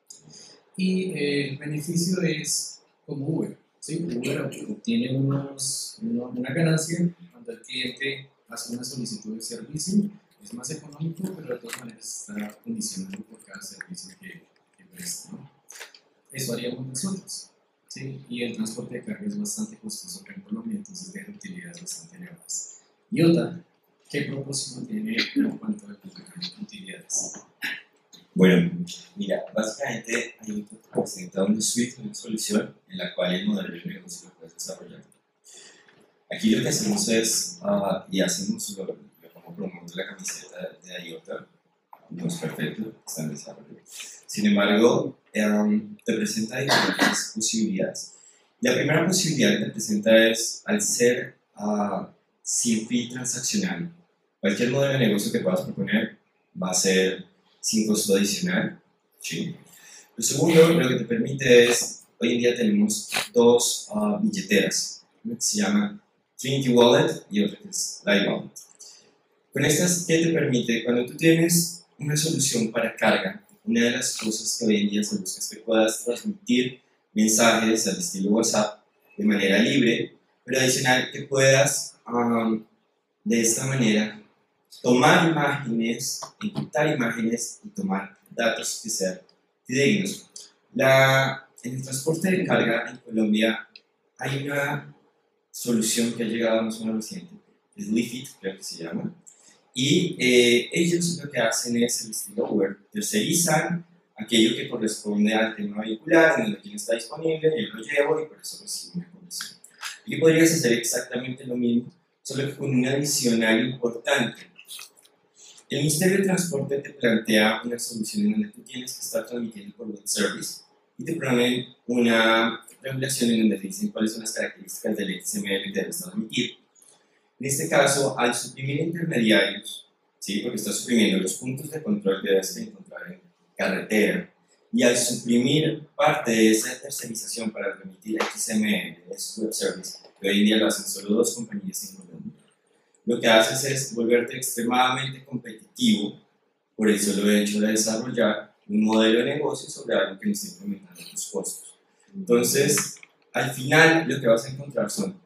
y el beneficio es como Uber, ¿sí? Uber obtiene una ganancia cuando el cliente hace una solicitud de servicio, es más económico, pero de todas maneras está condicionado por cada servicio que presta, ¿no? Eso haríamos nosotros, ¿sí? Y el transporte de carga es bastante costoso acá en Colombia, entonces deja utilidades bastante elevadas. Y otra, ¿qué propósito tiene en cuanto a utilidades? Bueno, mira, básicamente hay un presenta una suite, una solución en la cual el modelo de negocio lo puedes desarrollar. Aquí lo que hacemos es, y hacemos lo como promover la camiseta de IOTA, no es perfecto, está en desarrollo. Sin embargo, te presenta diferentes posibilidades. La primera posibilidad que te presenta es, al ser sin fee transaccional, cualquier modelo de negocio que puedas proponer va a ser sin costo adicional. ¿Sí? Lo segundo, lo que te permite es, hoy en día tenemos dos billeteras, una que se llama Trinity Wallet y otra que es Live Wallet. Con estas, ¿qué te permite? Cuando tú tienes una solución para carga, una de las cosas que hoy en día se busca es que puedas transmitir mensajes al estilo WhatsApp de manera libre, pero adicional que puedas de esta manera tomar imágenes, encriptar imágenes y tomar datos que sean fidedignos. En el transporte de carga en Colombia hay una solución que ha llegado más o menos reciente, es Lifit, creo que se llama, y ellos lo que hacen es el estilo Uber, tercerizan aquello que corresponde al tema vehicular, en donde quien está disponible, yo lo llevo y por eso recibo una comisión. Y podrías hacer exactamente lo mismo, solo que con un adicional importante. El Ministerio de Transporte te plantea una solución en donde tú tienes que estar transmitiendo por web service y te ponen una regulación en donde te dicen cuáles son las características del XML que debes transmitir. En este caso, al suprimir intermediarios, ¿sí? Porque estás suprimiendo los puntos de control que debes encontrar en carretera, y al suprimir parte de esa tercerización para remitir XML, esos web service, que hoy en día lo hacen solo dos compañías en Colombia, lo que haces es volverte extremadamente competitivo por el solo hecho de desarrollar un modelo de negocio sobre algo que no está incrementando tus costos. Entonces, al final, lo que vas a encontrar son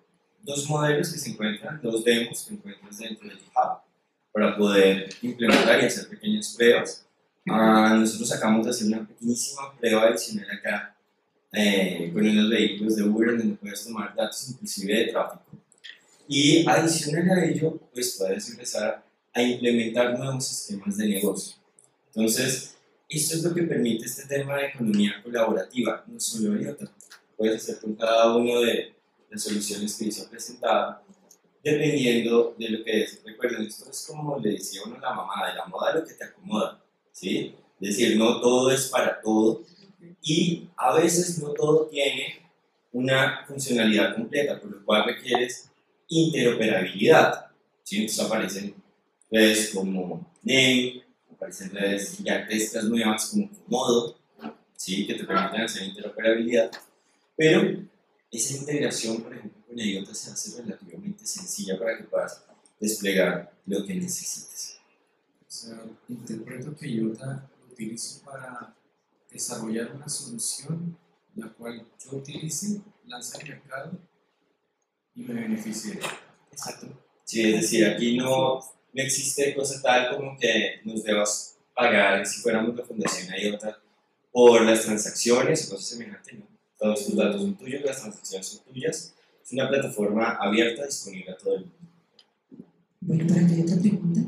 dos modelos que se encuentran, dos demos que encuentras dentro de GitHub para poder implementar y hacer pequeñas pruebas. Nosotros acabamos de hacer una pequeñísima prueba adicional acá con unos vehículos de Uber donde puedes tomar datos inclusive de tráfico. Y adicional a ello, pues puedes empezar a implementar nuevos esquemas de negocio. Entonces, esto es lo que permite este tema de economía colaborativa, no solo IOTA. Puedes hacer con cada una de las soluciones que hizo presentado, dependiendo de lo que es. Recuerden, esto es como le decía uno a la mamá, de la moda lo que te acomoda, ¿sí? Es decir, no todo es para todo y a veces no todo tiene una funcionalidad completa, por lo cual requieres interoperabilidad, ¿sí? Entonces aparecen redes como NEM, aparecen redes gigantescas nuevas como Komodo, ¿sí? Que te permiten hacer interoperabilidad, pero esa integración, por ejemplo, con IOTA se hace relativamente sencilla para que puedas desplegar lo que necesites. O sea, interpreto que IOTA lo utilizo para desarrollar una solución la cual yo utilice, lance al mercado y me beneficie. Exacto. Sí, es decir, aquí no existe cosa tal como que nos debas pagar si fuéramos la fundación IOTA por las transacciones o cosas semejantes, ¿no? Todos tus datos son tuyos, las transacciones son tuyas. Es una plataforma abierta, disponible a todo el mundo. Bueno, para que haya otra pregunta.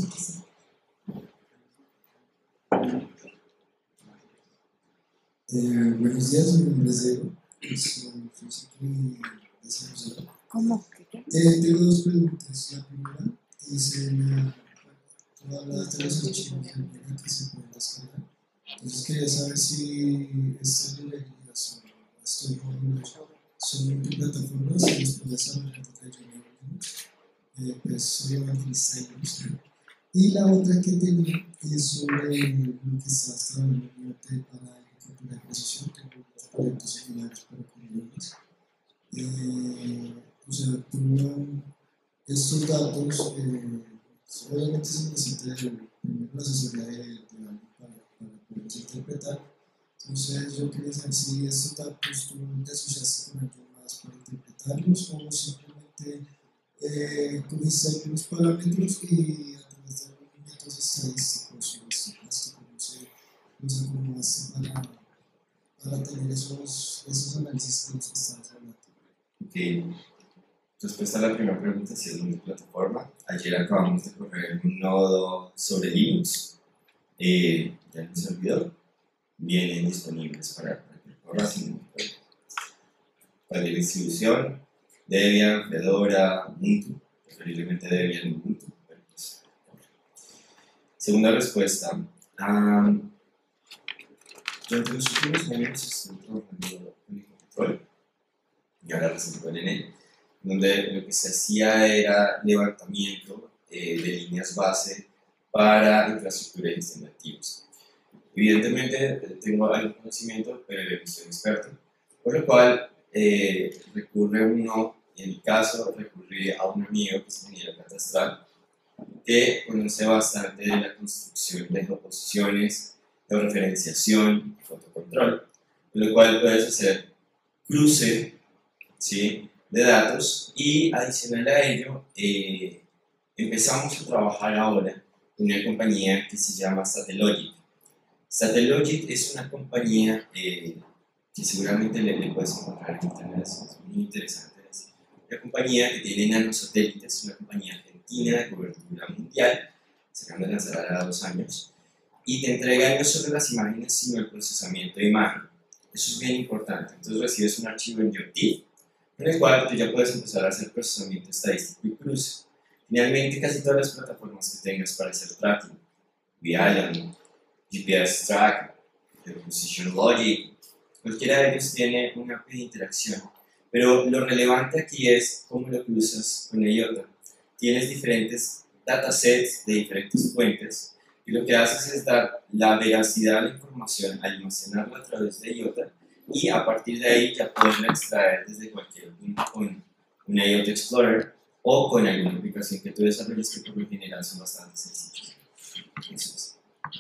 Buenos días, mi nombre es Diego, soy físico y desarrollador. ¿Cómo? Tengo dos preguntas. La primera es, tú hablas de los archivos que se pueden descargar. Entonces quería saber si estas librerías son multiplataformas y las puedo desarrollar desde yo mismo. Pues soy evangelista de Linux. Y la otra que tenía es sobre lo que estás trabajando para agricultura de precisión. Tengo proyectos similares para comunidades. O sea, tú, estos datos, obviamente se necesita primero la asesoría de alguien para poderlos interpretar. Entonces, yo quería saber si estos datos tú te asociaste con alguien más para interpretarlos o simplemente cogiste algunos parámetros y a través de algunos métodos estadísticos o estocásticos, no sé, los acomodaste para tener esos análisis de los que estabas hablando. Ok. Respuesta a la primera pregunta, si es multiplataforma. Ayer acabamos de correr un nodo sobre Linux. Ya no se olvidó. Vienen disponibles para que corra sin ningún problema. Para la distribución, Debian, Fedora, Ubuntu, preferiblemente Debian y Ubuntu. Pues, segunda respuesta. Durante los últimos años estoy trabajando con el control y ahora recién con él, donde lo que se hacía era levantamiento de líneas base para infraestructura y gestión de activos. Evidentemente tengo algún conocimiento, pero no soy experto, por lo cual recurre uno, en mi caso, recurrí a un amigo que es ingeniero catastral, que conoce bastante de la construcción de geoposiciones, georreferenciación y fotocontrol, con lo cual puedes hacer cruce, ¿sí?, de datos y adicional a ello empezamos a trabajar ahora en una compañía que se llama Satellogic. Satellogic es una compañía que seguramente le puedes encontrar en internet, es muy interesante. Es una compañía que tiene nanosatélites, una compañía argentina de cobertura mundial, se acaban de lanzar ahora 2 años, y te entrega no solo las imágenes, sino el procesamiento de imagen. Eso es bien importante. Entonces recibes un archivo en JOTIF, en el cual tú ya puedes empezar a hacer procesamiento estadístico y cruce. Finalmente, casi todas las plataformas que tengas para hacer tracking, Vialan, GPS Track, Position Logic, cualquiera de ellos tiene una API de interacción. Pero lo relevante aquí es cómo lo cruzas con IOTA. Tienes diferentes datasets de diferentes fuentes y lo que haces es dar la veracidad de la información, almacenarla a través de IOTA y a partir de ahí ya poderla extraer desde cualquier punto con un IOTA Explorer o con alguna aplicación que tú desarrolles, que por lo general son bastante sencillas. Entonces,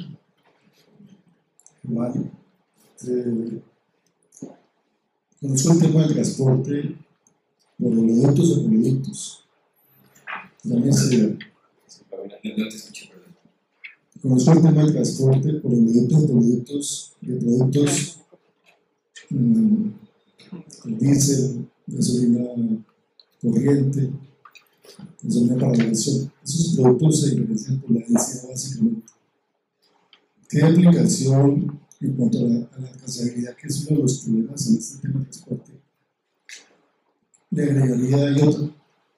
Vale. Conozco el tema del transporte por oleoductos o poliductos. Llámese, No te escuché, perdón. conozco el tema del transporte por oleoductos o poliductos de productos, diésel, gasolina corriente, gasolina para la aviación. Esos productos se diferencian por la densidad básicamente. ¿Qué aplicación en cuanto a la trazabilidad, que es uno de los problemas en este tema de transporte, le agregaría IOTA?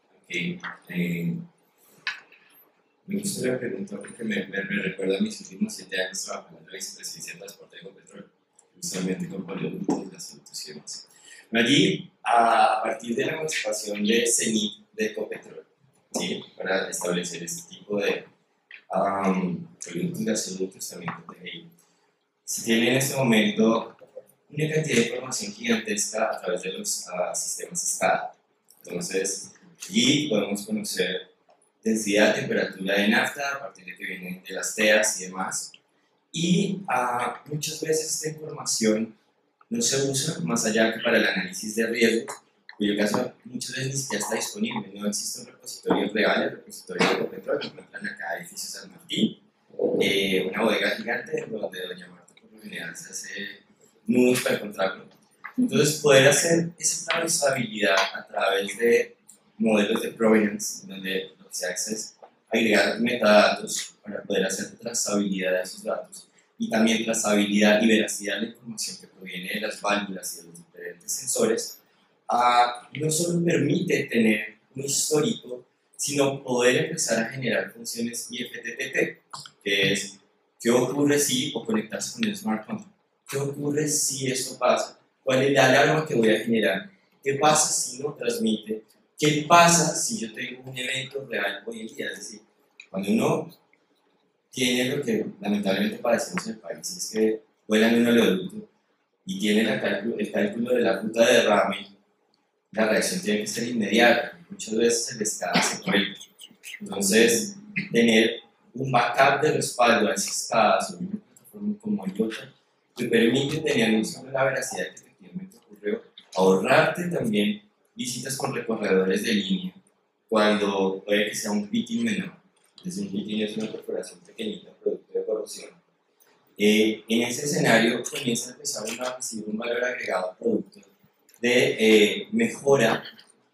Me gusta la pregunta porque me recuerda a mis últimos 7 años trabajando en la vicepresidencia de transporte de Ecopetrol, justamente con oleoductos, gasoductos y demás. Allí, a partir de la emancipación de CENIC de Ecopetrol, ¿sí? Para establecer este tipo de oleoductos, gasoductos, también con TGI, se tiene en este momento una cantidad de información gigantesca a través de los sistemas SCADA. Entonces, allí podemos conocer densidad, temperatura de nafta, a partir de que vienen de las TEAs y demás. Y muchas veces esta información no se usa más allá que para el análisis de riesgos, cuyo caso muchas veces ni siquiera está disponible. No existe un repositorio real, el repositorio de Ecopetrol, lo encuentran acá en edificio San Martín, una bodega gigante donde doña Marta por lo general se hace nudos para encontrarlo. Entonces, poder hacer esa trazabilidad a través de modelos de provenance, donde lo que se hace es agregar metadatos para poder hacer trazabilidad de esos datos y también trazabilidad y veracidad de la información que proviene de las válvulas y de los diferentes sensores, no solo permite tener un histórico, sino poder empezar a generar funciones IFTTT, que es qué ocurre si, o conectarse con el smart contract, qué ocurre si esto pasa, cuál es la alarma que voy a generar, qué pasa si no transmite, qué pasa si yo tengo un evento real hoy en día. Es decir, cuando uno tiene lo que lamentablemente padecemos en el país, es que vuelan un oleoducto y tiene el cálculo de la ruta de derrame, la reacción tiene que ser inmediata. Muchas veces el SCADA se cuelga. Entonces, tener un backup de respaldo a ese SCADA sobre una plataforma como IOTA te permite tener no solo la veracidad que efectivamente ocurrió, ahorrarte también visitas con recorredores de línea cuando puede que sea un pitting menor. Entonces, un pitting es una perforación pequeñita producto de corrosión. En ese escenario comienza a empezar a recibir un valor agregado producto de mejora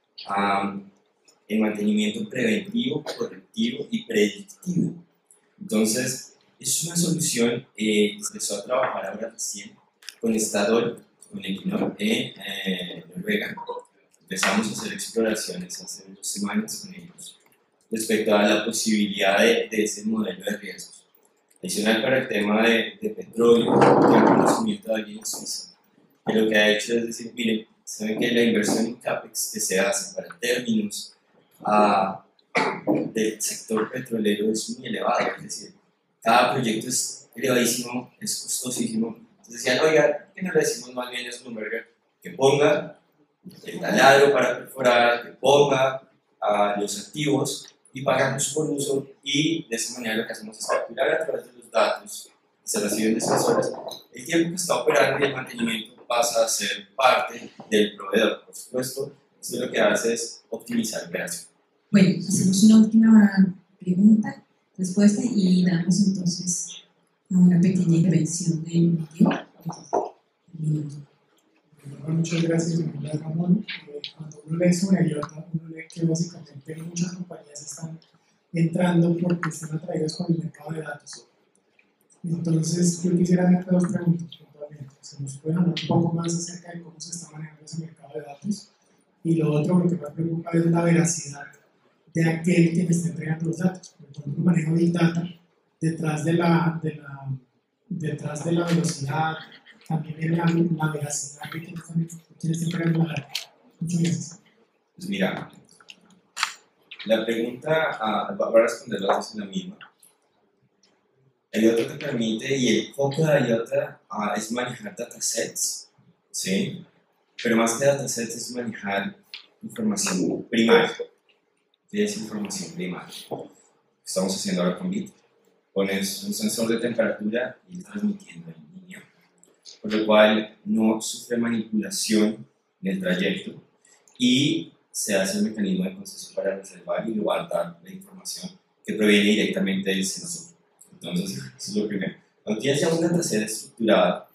en mantenimiento preventivo, correctivo y predictivo. Entonces, es una solución que empezó a trabajar ahora recién con Statoil, con Equinor en Noruega. Empezamos a hacer exploraciones hace 2 semanas con ellos respecto a la posibilidad de ese modelo de riesgos. Adicional para el tema de petróleo, que hay conocimiento de allí en Suiza, que lo que ha hecho es decir, miren, saben que la inversión en CAPEX que se hace para términos del sector petrolero es muy elevado, es decir, cada proyecto es elevadísimo, es costosísimo. Entonces decían, oiga, ¿por qué no le decimos más bien a Schlumberger que ponga el taladro para perforar, que ponga los activos y pagamos por uso, y de esa manera lo que hacemos es calcular a través de los datos que se reciben de sensores el tiempo que está operando y el mantenimiento pasa a ser parte del proveedor. Por supuesto, esto lo que hace es optimizar el operación. Bueno, hacemos una última pregunta, respuesta y damos entonces a una pequeña intervención de Muchas gracias, Ramón. Cuando uno lee sobre IOTA, uno lee que básicamente muchas compañías están entrando porque están atraídas con el mercado de datos. Entonces, yo quisiera hacerte 2 preguntas puntualmente. ¿Se nos puede hablar un poco más acerca de cómo se está manejando ese mercado de datos? Y lo otro, lo que me preocupa es la veracidad de aquel que me está entregando los datos. Porque cuando uno maneja Big Data, detrás de la velocidad, también viene la veracidad de quien está entregando la data. Muchas gracias. Pues mira, la pregunta, voy a responder las dos en la misma. IOTA te permite, y el foco de IOTA es manejar datasets, ¿sí? Pero más que datasets es manejar información primaria. ¿Qué es información primaria? Estamos haciendo ahora con Bit. Pones un sensor de temperatura y está transmitiendo en línea, por lo cual no sufre manipulación en el trayecto y se hace el mecanismo de consenso para reservar y guardar la información que proviene directamente del sensor. Entonces, eso es lo primero. Cuando tienes ya una dataset estructurada,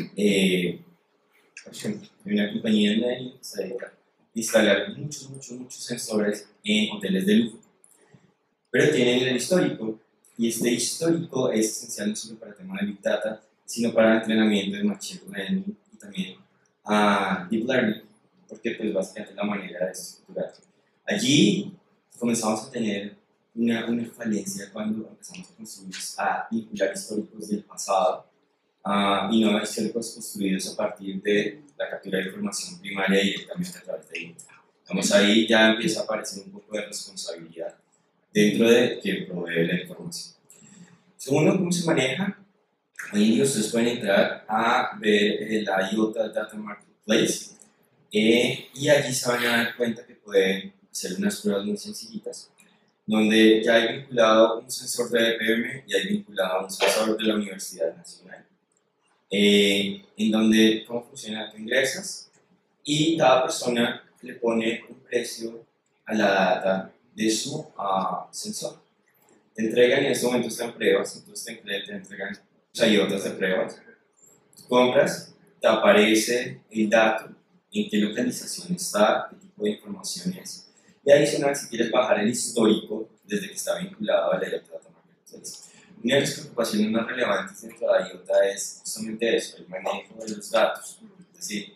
por ejemplo, hay una compañía en Medellín que se dedica a instalar muchos sensores en hoteles de lujo, pero tienen el histórico, y este histórico es esencial no solo para el tema de Big Data, sino para el entrenamiento de Machine Learning y también Deep Learning, porque pues básicamente es la manera de estructurar. Allí comenzamos a tener una falencia cuando empezamos a vincular históricos del pasado y no históricos construidos a partir de la captura de información primaria directamente a través de Internet. Vamos, ahí ya empieza a aparecer un poco de responsabilidad dentro de quien provee la información. Segundo, ¿cómo se maneja? Hoy en día ustedes pueden entrar a ver el IOTA Data Marketplace y allí se van a dar cuenta que pueden hacer unas pruebas muy sencillitas, donde ya hay vinculado un sensor de EPM y hay vinculado un sensor de la Universidad Nacional, en donde cómo funciona, tú ingresas y cada persona le pone un precio a la data de su sensor. Te entregan, en este momento están pruebas, entonces te entregan IOTAs de pruebas, compras, te aparece el dato, en qué localización está, qué tipo de información es, y adicional si quieres bajar el histórico desde que está vinculado a la IOTA Data Marketplace. Una de las preocupaciones más relevantes dentro de la IOTA es justamente eso, el manejo de los datos. Es decir,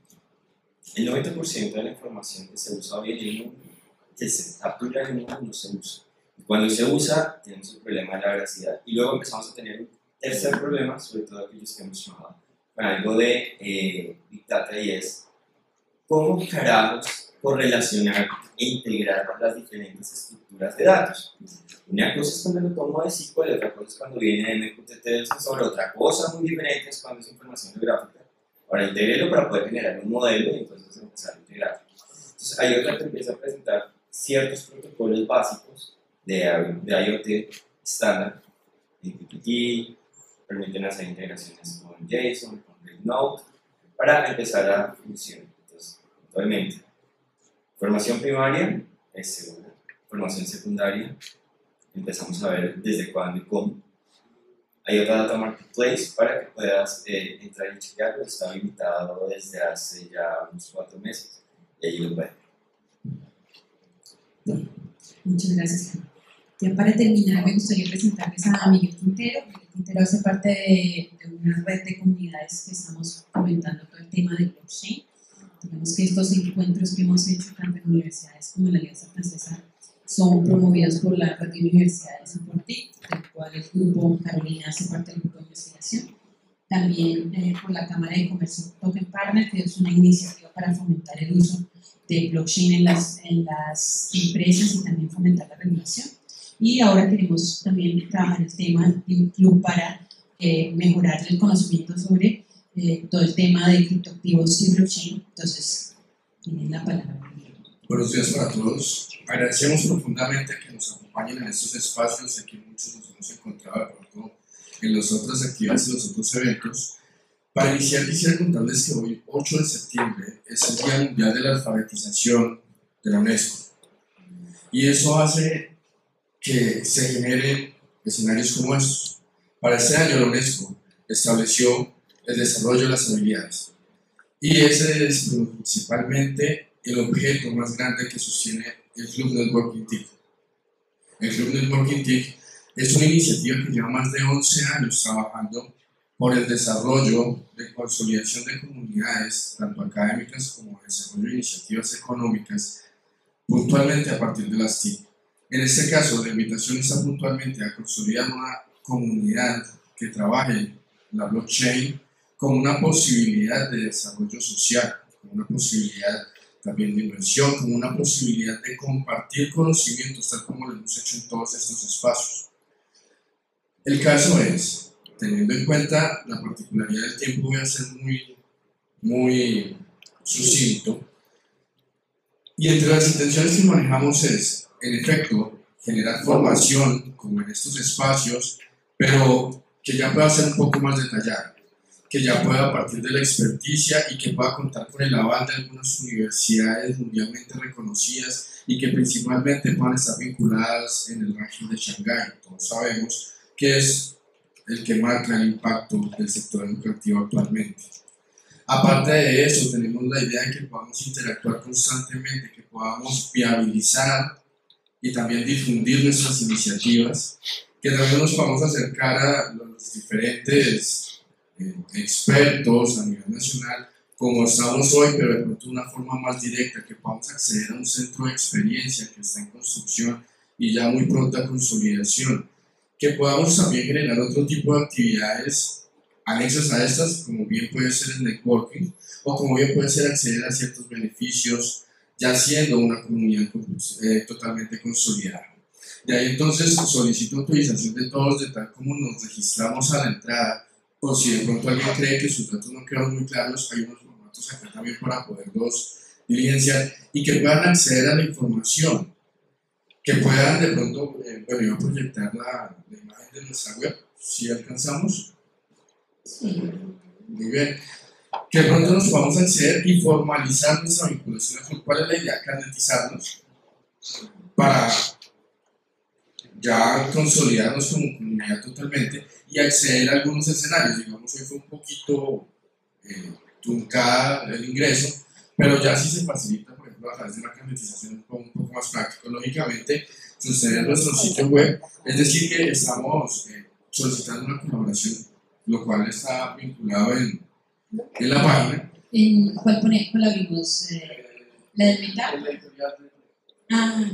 el 90% de la información que se usa hoy en el mundo, que se captura en el mundo, no se usa. Y cuando se usa, tenemos el problema de la veracidad. Y luego empezamos a tener un tercer problema, sobre todo aquellos que hemos trabajado con algo de Big Data, y es cómo carajos correlacionar e integrar las diferentes estructuras de datos. Una cosa es cuando lo tomo de SQL, otra cosa es cuando viene de MQTT del sensor, otra cosa muy diferente es cuando es información geográfica. Ahora intégrelo para poder generar un modelo y entonces empezar a integrar. Entonces hay otra que empieza a presentar ciertos protocolos básicos de IoT estándar, MQTT, permiten hacer integraciones con JSON, con Node, para empezar a funcionar. Entonces, actualmente, formación primaria es segura, formación secundaria, empezamos a ver desde cuándo y cómo. Hay otra Data Marketplace para que puedas entrar y chequearlo, está habilitado desde hace ya unos 4 meses, y ahí lo pueden ver. Muchas gracias. Ya para terminar, me gustaría presentarles a Miguel Quintero. Miguel Quintero hace parte de una red de comunidades que estamos comentando todo el tema de blockchain. Tenemos que estos encuentros que hemos hecho tanto en universidades como en la Alianza Francesa son promovidos por la red de universidades en Porti, del cual el grupo Carolina hace parte del grupo de investigación. También por la Cámara de Comercio Token Partner, que es una iniciativa para fomentar el uso de blockchain en las empresas y también fomentar la regulación. Y ahora queremos también trabajar el tema de un club para mejorar el conocimiento sobre todo el tema de criptoactivos y blockchain. Entonces, tienen la palabra. Buenos días para todos. Agradecemos profundamente que nos acompañen en estos espacios. Aquí muchos nos hemos encontrado de pronto en las otras actividades y los otros eventos. Para iniciar, quisiera contarles que hoy, 8 de septiembre, es el Día Mundial de la Alfabetización de la UNESCO. Y eso hace que se generen escenarios como estos. Para este año, la UNESCO estableció el desarrollo de las habilidades. Y ese es principalmente el objeto más grande que sostiene el Club Networking TIC. El Club Networking TIC es una iniciativa que lleva más de 11 años trabajando por el desarrollo de consolidación de comunidades, tanto académicas como de desarrollo de iniciativas económicas, puntualmente a partir de las TIC. En este caso, la invitación está puntualmente a consolidar una comunidad que trabaje la blockchain como una posibilidad de desarrollo social, como una posibilidad también de inversión, como una posibilidad de compartir conocimientos, tal como lo hemos hecho en todos estos espacios. El caso es, teniendo en cuenta la particularidad del tiempo, voy a ser muy sucinto, y entre las intenciones que manejamos es, en efecto, generar formación, como en estos espacios, pero que ya pueda ser un poco más detallada, que ya pueda partir de la experticia y que pueda contar con el aval de algunas universidades mundialmente reconocidas y que principalmente puedan estar vinculadas en el ranking de Shanghái. Todos sabemos que es el que marca el impacto del sector educativo actualmente. Aparte de eso, tenemos la idea de que podamos interactuar constantemente, que podamos viabilizar y también difundir nuestras iniciativas, que también nos podamos acercar a los diferentes expertos a nivel nacional, como estamos hoy, pero de pronto de una forma más directa, que podamos acceder a un centro de experiencia que está en construcción y ya muy pronta consolidación, que podamos también generar otro tipo de actividades anexas a estas, como bien puede ser el networking, o como bien puede ser acceder a ciertos beneficios, ya siendo una comunidad totalmente consolidada. De ahí entonces solicito autorización de todos de tal como nos registramos a la entrada, o si de pronto alguien cree que sus datos no quedan muy claros, hay unos formatos acá también para poderlos diligenciar y que puedan acceder a la información, que puedan de pronto, bueno, yo voy a proyectar la imagen de nuestra web, si alcanzamos. Sí. Muy bien. Que de pronto nos podamos acceder y formalizar nuestra vinculación. ¿Cuál es la idea? Carnetizarnos para ya consolidarnos como comunidad totalmente y acceder a algunos escenarios. Digamos, hoy fue un poquito truncada el ingreso, pero ya sí se facilita, por ejemplo, a través de una carnetización un poco más práctico. Lógicamente, sucede en nuestro sitio web, es decir, que estamos solicitando una colaboración, lo cual está vinculado en la página. ¿En cuál la abrimos? ¿La del metal? Ah.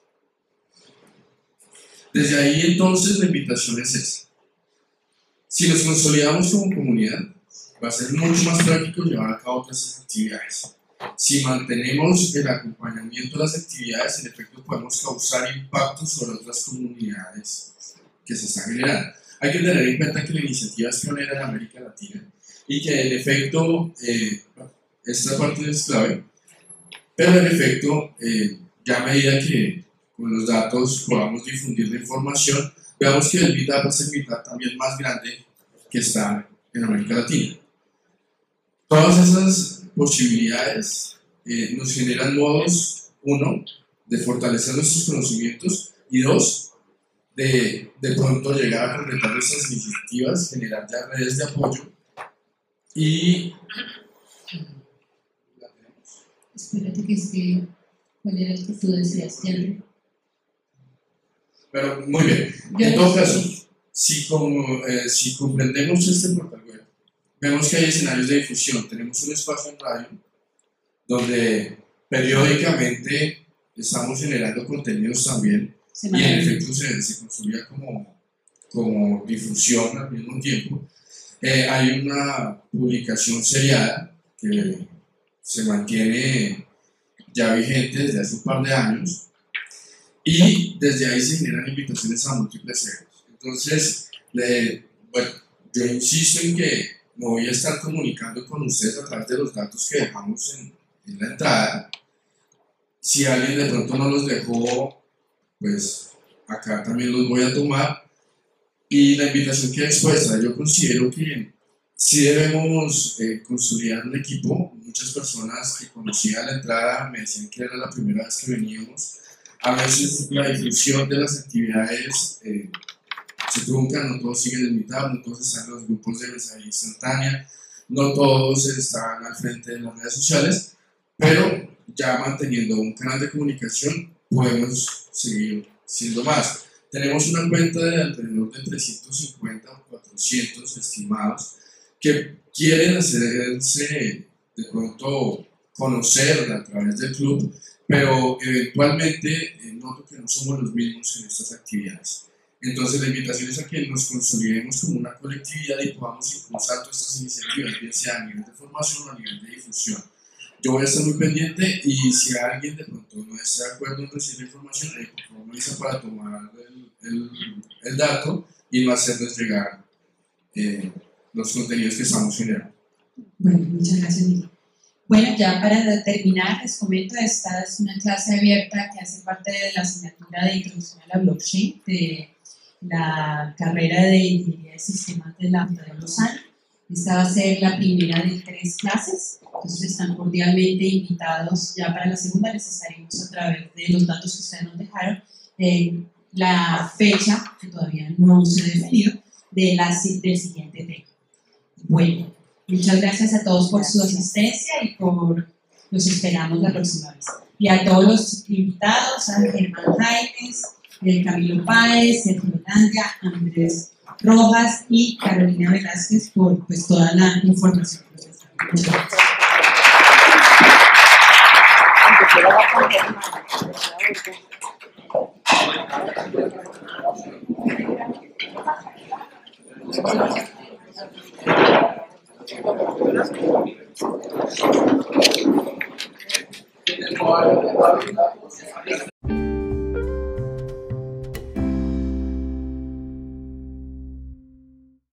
Desde ahí entonces la invitación es esa. Si nos consolidamos como comunidad, va a ser mucho más práctico llevar a cabo otras actividades. Si mantenemos el acompañamiento de las actividades, en efecto podemos causar impacto sobre otras comunidades que se están generando. Hay que tener en cuenta que la iniciativa es pionera en América Latina y que en efecto esta parte es clave, pero en efecto ya a medida que con los datos podamos difundir la información, veamos que el Big Data es el Big Data también más grande que está en América Latina. Todas esas posibilidades nos generan modos, uno, de fortalecer nuestros conocimientos y dos, de pronto llegar a concretar nuestras iniciativas, generar ya redes de apoyo y... Espérate que esté... ¿Cuál era el que tú decías, Jerry? Pero muy bien, en todo caso, si comprendemos este portal web, vemos que hay escenarios de difusión. Tenemos un espacio en radio donde periódicamente estamos generando contenidos también y en efecto se consolida como difusión al mismo tiempo. Hay una publicación seriada que se mantiene ya vigente desde hace un par de años y desde ahí se generan invitaciones a múltiples eventos. Entonces, bueno, yo insisto en que me voy a estar comunicando con ustedes a través de los datos que dejamos en la entrada. Si alguien de pronto no los dejó, pues acá también los voy a tomar. Y la invitación que expuesta, yo considero que sí debemos consolidar un equipo. Muchas personas que conocí a la entrada me decían que era la primera vez que veníamos. A veces la difusión de las actividades se trunca, no todos siguen el Meetup, no todos están en los grupos de mensajería instantánea, no todos están al frente de las redes sociales, pero ya manteniendo un canal de comunicación podemos seguir siendo más. Tenemos una cuenta de alrededor de 350 o 400 estimados que quieren hacerse de pronto conocer a través del club, pero eventualmente noto que no somos los mismos en estas actividades. Entonces la invitación es a que nos consolidemos como una colectividad y podamos impulsar todas estas iniciativas, bien sea a nivel de formación o a nivel de difusión. Yo voy a estar muy pendiente y si alguien de pronto no está de acuerdo en recibir información, por favor me avisa para tomar el dato y no hacerles llegar los contenidos que estamos generando. Bueno, muchas gracias, Miguel. Bueno, ya para terminar, les comento, esta es una clase abierta que hace parte de la asignatura de Introducción a la Blockchain de la carrera de Ingeniería de Sistemas de la Universidad de Lausanne. Esta va a ser la primera de 3 clases, entonces están cordialmente invitados. Ya para la segunda les estaremos, a través de los datos que ustedes nos dejaron, la fecha, que todavía no se ha definido, del siguiente tema. Bueno, muchas gracias a todos por su asistencia y los esperamos la próxima vez. Y a todos los invitados, a Germán Jaimes, Camilo Páez, Sergio Belandia, Andrés Rojas y Carolina Velázquez por pues, toda la información. Muchas gracias. Thank you.